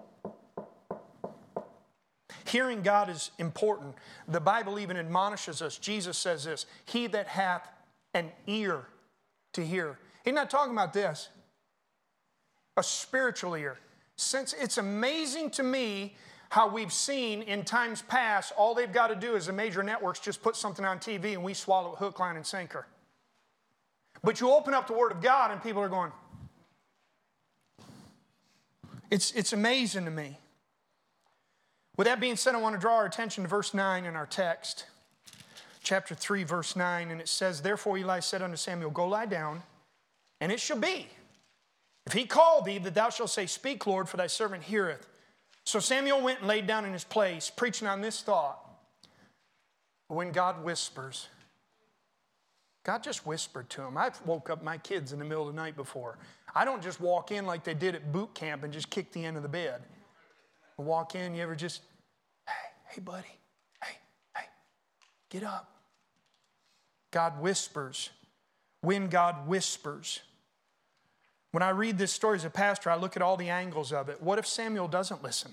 Speaker 1: Hearing God is important. The Bible even admonishes us. Jesus says this, he that hath an ear to hear. He's not talking about this. A spiritual ear. Since it's amazing to me how we've seen in times past, all they've got to do is the major networks just put something on T V and we swallow it hook, line, and sinker. But you open up the Word of God and people are going, it's, it's amazing to me. With that being said, I want to draw our attention to verse nine in our text. Chapter three, verse nine, and it says, therefore Eli said unto Samuel, go lie down, and it shall be, if he call thee, that thou shalt say, speak, Lord, for thy servant heareth. So Samuel went and laid down in his place, preaching on this thought. When God whispers, God just whispered to him. I've woke up my kids in the middle of the night before. I don't just walk in like they did at boot camp and just kick the end of the bed. I walk in, you ever just, hey, hey, buddy, hey, hey, get up. God whispers. When God whispers. When I read this story as a pastor, I look at all the angles of it. What if Samuel doesn't listen?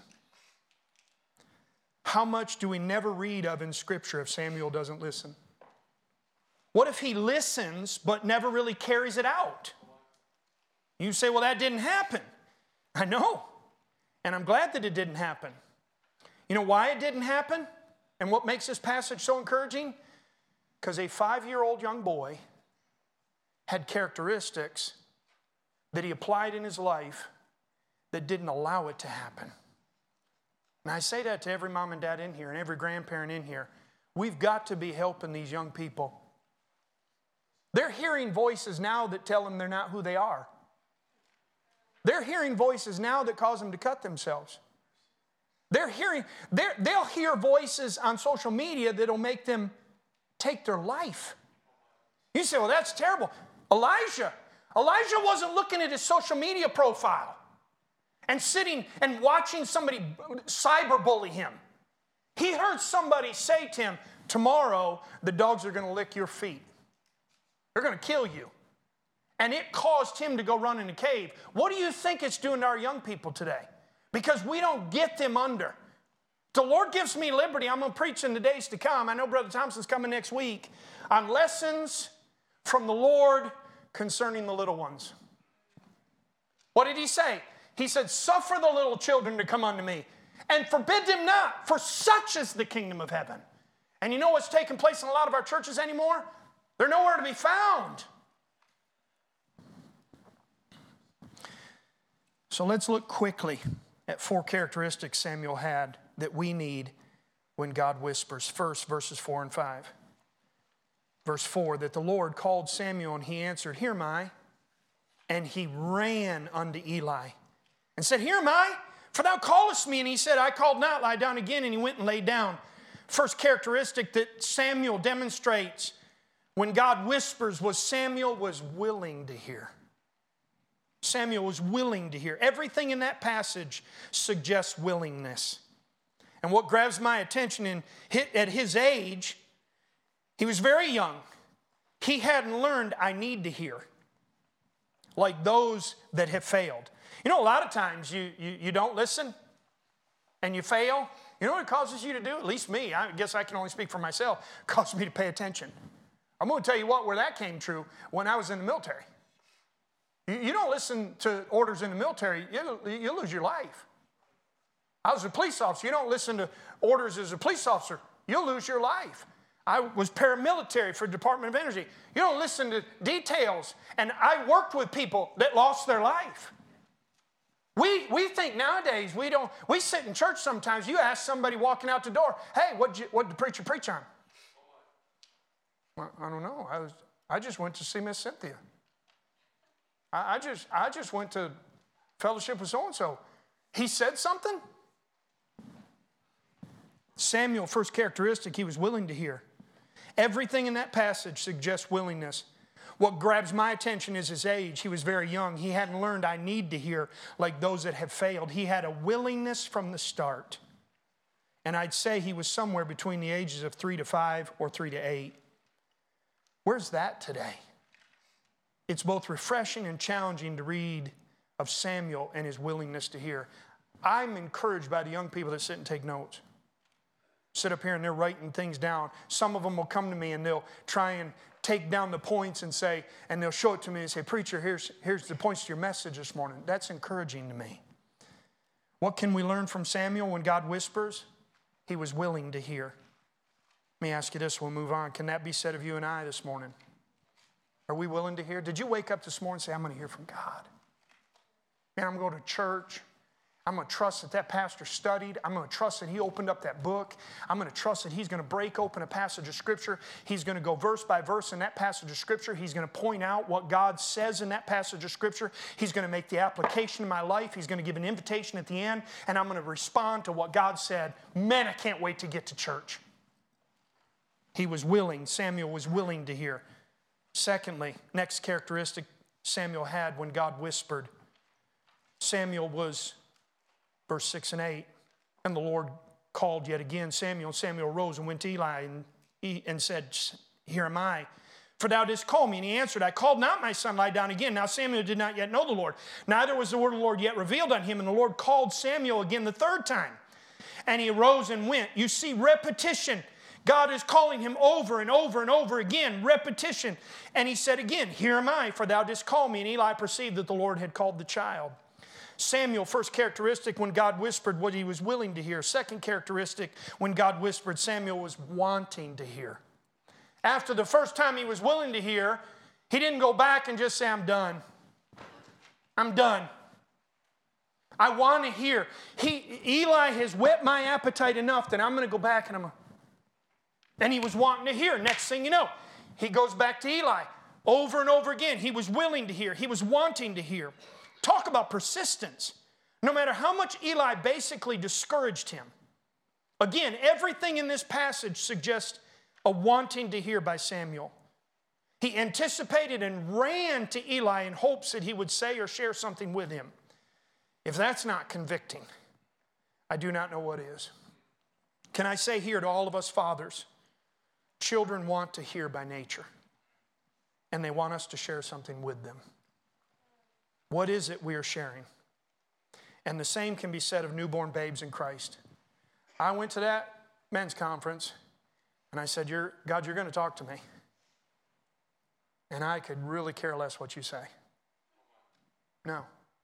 Speaker 1: How much do we never read of in Scripture if Samuel doesn't listen? What if he listens but never really carries it out? You say, well, that didn't happen. I know. And I'm glad that it didn't happen. You know why it didn't happen? And what makes this passage so encouraging? Because a five-year-old young boy had characteristics that he applied in his life that didn't allow it to happen. And I say that to every mom and dad in here and every grandparent in here. We've got to be helping these young people. They're hearing voices now that tell them they're not who they are. They're hearing voices now that cause them to cut themselves. They're hearing, they're, they'll hear voices on social media that'll make them take their life. You say, well, that's terrible. Elijah, Elijah wasn't looking at his social media profile and sitting and watching somebody cyberbully him. He heard somebody say to him, tomorrow the dogs are going to lick your feet. They're going to kill you. And it caused him to go run in a cave. What do you think it's doing to our young people today? Because we don't get them under. The Lord gives me liberty. I'm going to preach in the days to come. I know Brother Thompson's coming next week on lessons from the Lord concerning the little ones. What did he say? He said, suffer the little children to come unto me and forbid them not, for such is the kingdom of heaven. And you know what's taking place in a lot of our churches anymore? They're nowhere to be found. So let's look quickly at four characteristics Samuel had that we need when God whispers. First, verses four and five. Verse four, that the Lord called Samuel and he answered, here am I. And he ran unto Eli and said, here am I. For thou callest me, and he said, I called not, lie down again, and he went and lay down. First characteristic that Samuel demonstrates when God whispers was Samuel was willing to hear. Samuel was willing to hear. Everything in that passage suggests willingness. And what grabs my attention in, at his age, he was very young. He hadn't learned, I need to hear, like those that have failed. You know, a lot of times you, you, you don't listen and you fail. You know what it causes you to do? At least me. I guess I can only speak for myself. It causes me to pay attention. I'm going to tell you what, where that came true when I was in the military. You, you don't listen to orders in the military, you, you lose your life. I was a police officer. You don't listen to orders as a police officer, you'll lose your life. I was paramilitary for the Department of Energy. You don't listen to details. And I worked with people that lost their life. We, we think nowadays, we don't, we sit in church sometimes, you ask somebody walking out the door, hey, what'd, you, what'd the preacher preach on? Well, I don't know. I, was, I just went to see Miss Cynthia. I, I, just, I just went to fellowship with so-and-so. He said something? Samuel, first characteristic, he was willing to hear. Everything in that passage suggests willingness. What grabs my attention is his age. He was very young. He hadn't learned, I need to hear, like those that have failed. He had a willingness from the start. And I'd say he was somewhere between the ages of three to five or three to eight. Where's that today? It's both refreshing and challenging to read of Samuel and his willingness to hear. I'm encouraged by the young people that sit and take notes. Sit up here and they're writing things down. Some of them will come to me and they'll try and take down the points and say, and they'll show it to me and say, preacher, here's, here's the points to your message this morning. That's encouraging to me. What can we learn from Samuel when God whispers? He was willing to hear. Let me ask you this, we'll move on. Can that be said of you and I this morning? Are we willing to hear? Did you wake up this morning and say, I'm going to hear from God? Man, I'm going to go to church. I'm going to trust that that pastor studied. I'm going to trust that he opened up that book. I'm going to trust that he's going to break open a passage of Scripture. He's going to go verse by verse in that passage of Scripture. He's going to point out what God says in that passage of Scripture. He's going to make the application in my life. He's going to give an invitation at the end, and I'm going to respond to what God said. Man, I can't wait to get to church. He was willing. Samuel was willing to hear. Secondly, next characteristic Samuel had when God whispered. Samuel was... Verse six and eight, and the Lord called yet again Samuel. Samuel rose and went to Eli and, he, and said, here am I. For thou didst call me. And he answered, I called not, my son, lie down again. Now Samuel did not yet know the Lord. Neither was the word of the Lord yet revealed on him. And the Lord called Samuel again the third time. And he arose and went. You see repetition. God is calling him over and over and over again. Repetition. And he said again, here am I, for thou didst call me. And Eli perceived that the Lord had called the child. Samuel, first characteristic when God whispered what he was willing to hear. Second characteristic when God whispered, Samuel was wanting to hear. After the first time he was willing to hear, he didn't go back and just say, I'm done. I'm done. I want to hear. He, Eli has whet my appetite enough that I'm going to go back and I'm going to... And he was wanting to hear. Next thing you know, he goes back to Eli. Over and over again, he was willing to hear. He was wanting to hear. Talk about persistence. No matter how much Eli basically discouraged him. Again, everything in this passage suggests a wanting to hear by Samuel. He anticipated and ran to Eli in hopes that he would say or share something with him. If that's not convicting, I do not know what is. Can I say here to all of us fathers, children want to hear by nature, and they want us to share something with them. What is it we are sharing? And the same can be said of newborn babes in Christ. I went to that men's conference, and I said, you're, God, you're going to talk to me. And I could really care less what you say. No.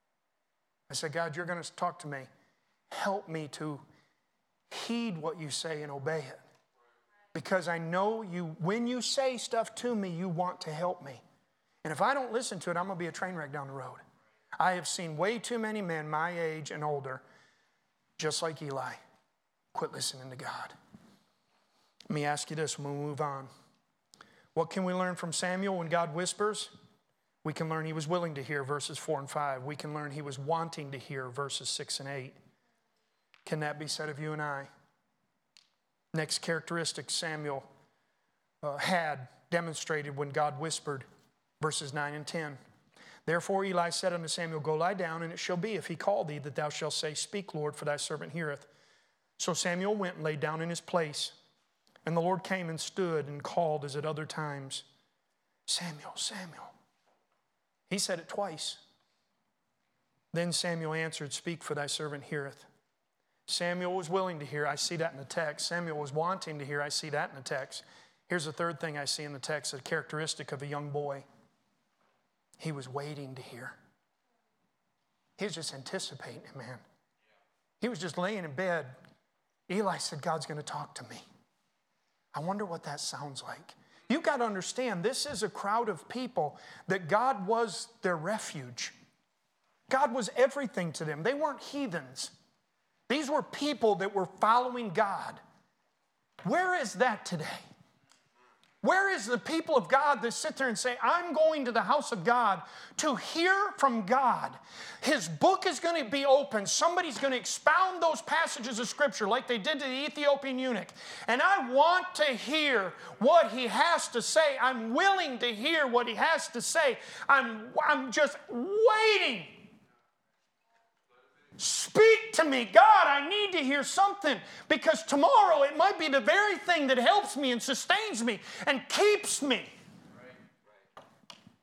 Speaker 1: I said, God, you're going to talk to me. Help me to heed what you say and obey it. Because I know you, when you say stuff to me, you want to help me. And if I don't listen to it, I'm going to be a train wreck down the road. I have seen way too many men my age and older, just like Eli, quit listening to God. Let me ask you this when we move on. What can we learn from Samuel when God whispers? We can learn he was willing to hear, verses four and five. We can learn he was wanting to hear, verses six and eight. Can that be said of you and I? Next characteristic Samuel uh, had demonstrated when God whispered, verses nine and ten. Therefore Eli said unto Samuel, Go lie down, and it shall be, if he call thee, that thou shalt say, Speak, Lord, for thy servant heareth. So Samuel went and lay down in his place. And the Lord came and stood and called as at other times, Samuel, Samuel. He said it twice. Then Samuel answered, Speak, for thy servant heareth. Samuel was willing to hear. I see that in the text. Samuel was wanting to hear. I see that in the text. Here's the third thing I see in the text, a characteristic of a young boy. He was waiting to hear. He was just anticipating it, man. He was just laying in bed. Eli said, God's going to talk to me. I wonder what that sounds like. You've got to understand, this is a crowd of people that God was their refuge. God was everything to them. They weren't heathens. These were people that were following God. Where is that today? Where is the people of God that sit there and say, I'm going to the house of God to hear from God? His book is going to be open. Somebody's going to expound those passages of Scripture like they did to the Ethiopian eunuch. And I want to hear what he has to say. I'm willing to hear what he has to say. I'm, I'm just waiting. Speak to me, God, I need to hear something, because tomorrow it might be the very thing that helps me and sustains me and keeps me. Right, right.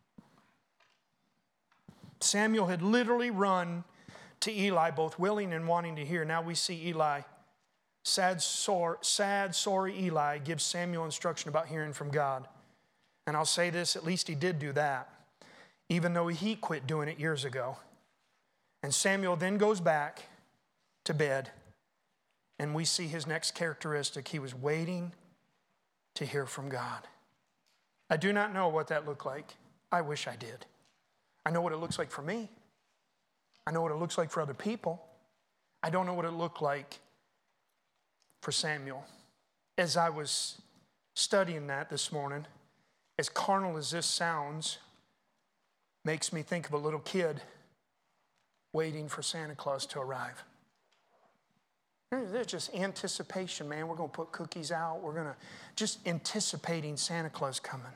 Speaker 1: Samuel had literally run to Eli, both willing and wanting to hear. Now we see Eli, sad, sore, sad, sorry Eli, gives Samuel instruction about hearing from God. And I'll say this, at least he did do that, even though he quit doing it years ago. And Samuel then goes back to bed, and we see his next characteristic. He was waiting to hear from God. I do not know what that looked like. I wish I did. I know what it looks like for me. I know what it looks like for other people. I don't know what it looked like for Samuel. As I was studying that this morning, as carnal as this sounds, makes me think of a little kid waiting for Santa Claus to arrive. There's just anticipation, man. We're going to put cookies out. We're going to just anticipating Santa Claus coming.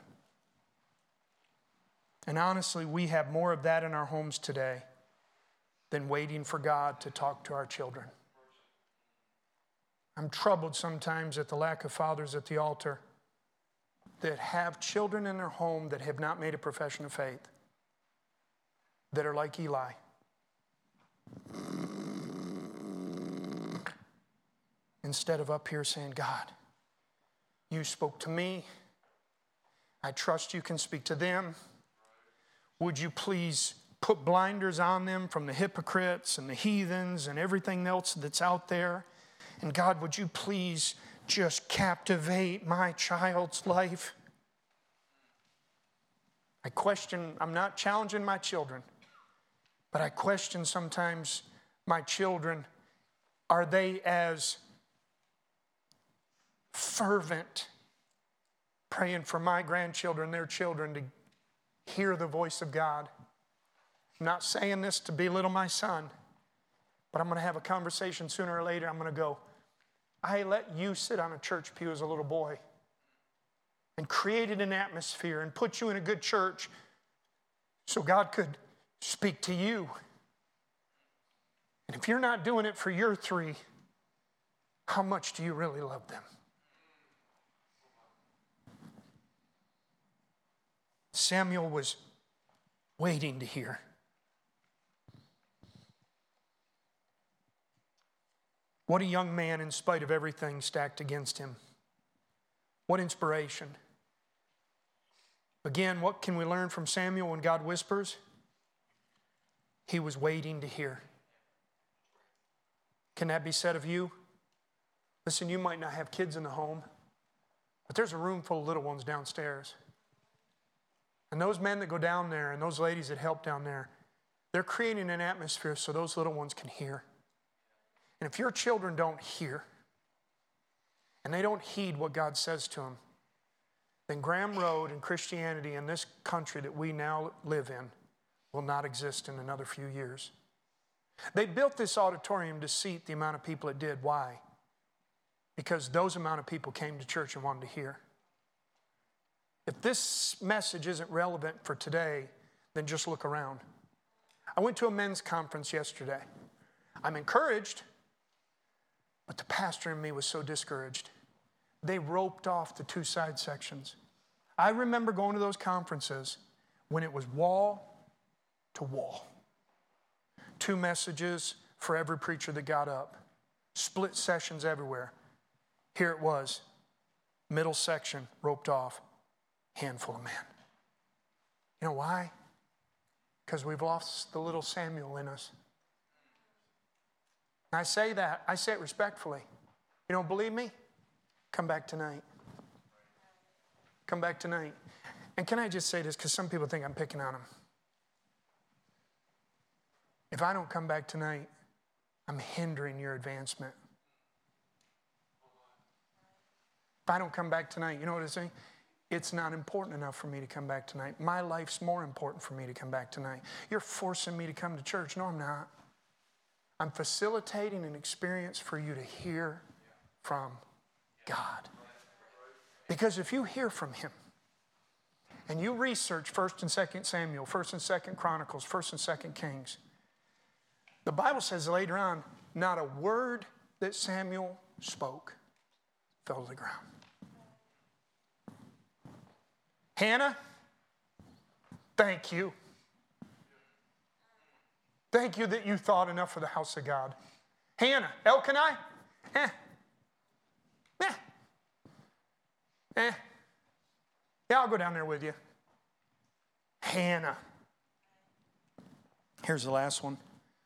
Speaker 1: And honestly, we have more of that in our homes today than waiting for God to talk to our children. I'm troubled sometimes at the lack of fathers at the altar that have children in their home that have not made a profession of faith, that are like Eli. Instead of up here saying, God, you spoke to me. I trust you can speak to them. Would you please put blinders on them from the hypocrites and the heathens and everything else that's out there? And God, would you please just captivate my child's life? I question, I'm not challenging my children, but I question sometimes my children, are they as fervent praying for my grandchildren, their children, to hear the voice of God? I'm not saying this to belittle my son, but I'm going to have a conversation sooner or later. I'm going to go, I let you sit on a church pew as a little boy and created an atmosphere and put you in a good church so God could speak to you. And if you're not doing it for your three, how much do you really love them? Samuel was waiting to hear. What a young man in spite of everything stacked against him. What inspiration. Again, what can we learn from Samuel when God whispers? He was waiting to hear. Can that be said of you? Listen, you might not have kids in the home, but there's a room full of little ones downstairs. And those men that go down there and those ladies that help down there, they're creating an atmosphere so those little ones can hear. And if your children don't hear and they don't heed what God says to them, then Graham Road and Christianity in this country that we now live in will not exist in another few years. They built this auditorium to seat the amount of people it did. Why? Because those amount of people came to church and wanted to hear. If this message isn't relevant for today, then just look around. I went to a men's conference yesterday. I'm encouraged, but the pastor in me was so discouraged. They roped off the two side sections. I remember going to those conferences when it was wall to wall. Two messages for every preacher that got up. Split sessions everywhere. Here it was. Middle section roped off. Handful of men. You know why? Because we've lost the little Samuel in us. And I say that. I say it respectfully. You don't believe me? Come back tonight. Come back tonight. And can I just say this, because some people think I'm picking on them. If I don't come back tonight, I'm hindering your advancement. If I don't come back tonight, you know what I'm saying? It's not important enough for me to come back tonight. My life's more important for me to come back tonight. You're forcing me to come to church. No, I'm not. I'm facilitating an experience for you to hear from God. Because if you hear from Him, and you research First and Second Samuel, First and Second Chronicles, First and Second Kings, the Bible says later on, not a word that Samuel spoke fell to the ground. Hannah, thank you. Thank you that you thought enough for the house of God. Hannah, Elkanah, eh, eh, eh. Yeah, I'll go down there with you. Hannah. Here's the last one.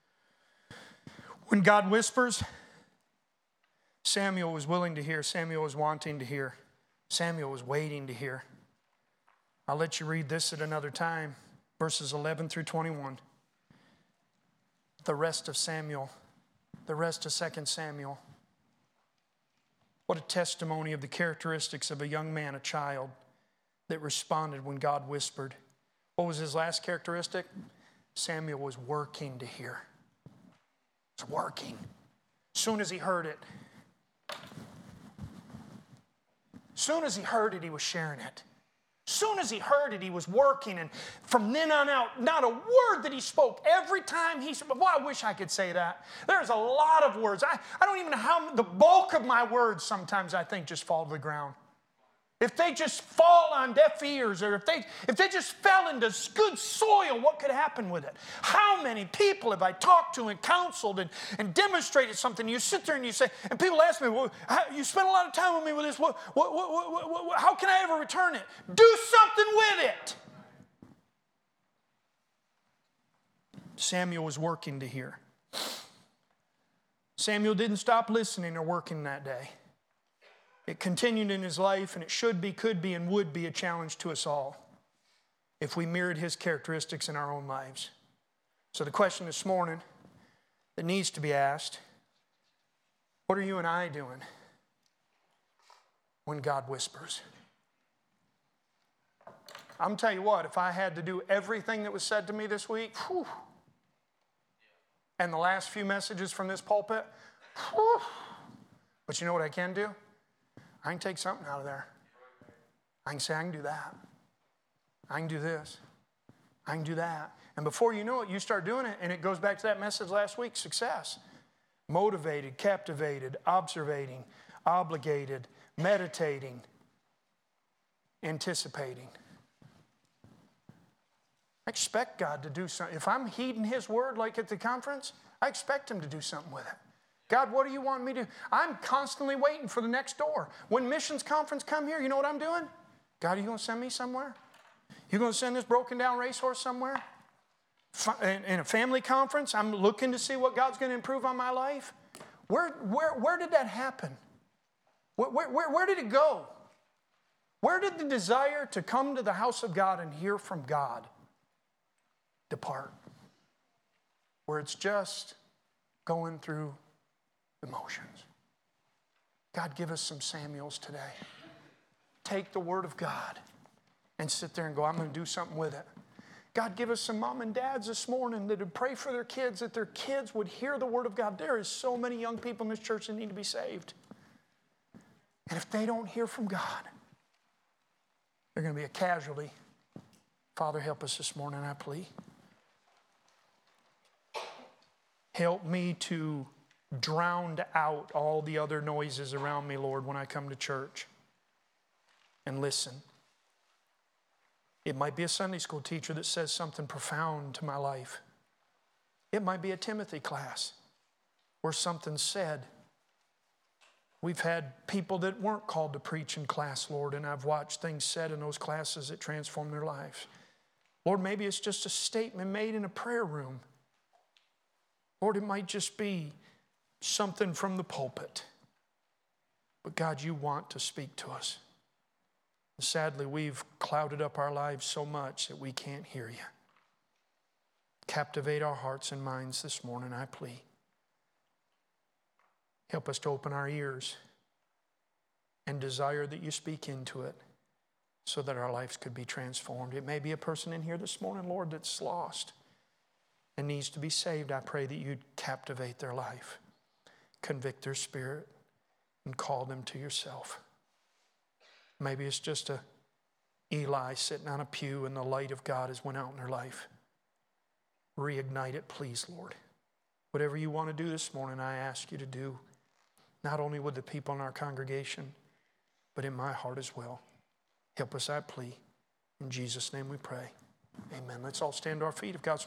Speaker 1: When God whispers, Samuel was willing to hear. Samuel was wanting to hear. Samuel was waiting to hear. I'll let you read this at another time. Verses eleven through twenty-one. The rest of Samuel. The rest of Second Samuel. What a testimony of the characteristics of a young man, a child, that responded when God whispered. What was his last characteristic? Samuel was working to hear. He was working. As soon as he heard it, as soon as he heard it, he was sharing it. As soon as he heard it, he was working. And from then on out, not a word that he spoke. Every time he spoke, well, I wish I could say that. There's a lot of words. I, I don't even know how, the bulk of my words sometimes I think just fall to the ground. If they just fall on deaf ears, or if they if they just fell into good soil, what could happen with it? How many people have I talked to and counseled and, and demonstrated something? You sit there and you say, and people ask me, well, how, you spent a lot of time with me with this. What, what, what, what, what, what, how can I ever return it? Do something with it. Samuel was working to hear. Samuel didn't stop listening or working that day. It continued in his life, and it should be, could be, and would be a challenge to us all if we mirrored his characteristics in our own lives. So the question this morning that needs to be asked, what are you and I doing when God whispers? I'm telling you what, if I had to do everything that was said to me this week, whew, and the last few messages from this pulpit, whew, but you know what I can do? I can take something out of there. I can say, I can do that. I can do this. I can do that. And before you know it, you start doing it, and it goes back to that message last week, success. Motivated, captivated, observating, obligated, meditating, anticipating. I expect God to do something. If I'm heeding His word like at the conference, I expect Him to do something with it. God, what do you want me to do? I'm constantly waiting for the next door. When missions conference come here, you know what I'm doing? God, are you going to send me somewhere? You going to send this broken down racehorse somewhere? In a family conference, I'm looking to see what God's going to improve on my life. Where, where, where did that happen? Where, where, where did it go? Where did the desire to come to the house of God and hear from God depart? Where it's just going through the motions. God, give us some Samuels today. Take the word of God and sit there and go, I'm going to do something with it. God, give us some mom and dads this morning that would pray for their kids, that their kids would hear the word of God. There is so many young people in this church that need to be saved. And if they don't hear from God, they're going to be a casualty. Father, help us this morning, I plead. Help me to drown out all the other noises around me, Lord, when I come to church and listen. It might be a Sunday school teacher that says something profound to my life. It might be a Timothy class where something's said. We've had people that weren't called to preach in class, Lord, and I've watched things said in those classes that transform their lives. Lord, maybe it's just a statement made in a prayer room. Lord, it might just be something from the pulpit. But God, you want to speak to us. And sadly, we've clouded up our lives so much that we can't hear you. Captivate our hearts and minds this morning, I plead. Help us to open our ears and desire that you speak into it so that our lives could be transformed. It may be a person in here this morning, Lord, that's lost and needs to be saved. I pray that you'd captivate their life, convict their spirit, and call them to yourself. Maybe it's just a Eli sitting on a pew and the light of God has went out in their life. Reignite it, please, Lord. Whatever you want to do this morning, I ask you to do, not only with the people in our congregation, but in my heart as well. Help us, I plead. In Jesus' name we pray. Amen. Let's all stand to our feet if God's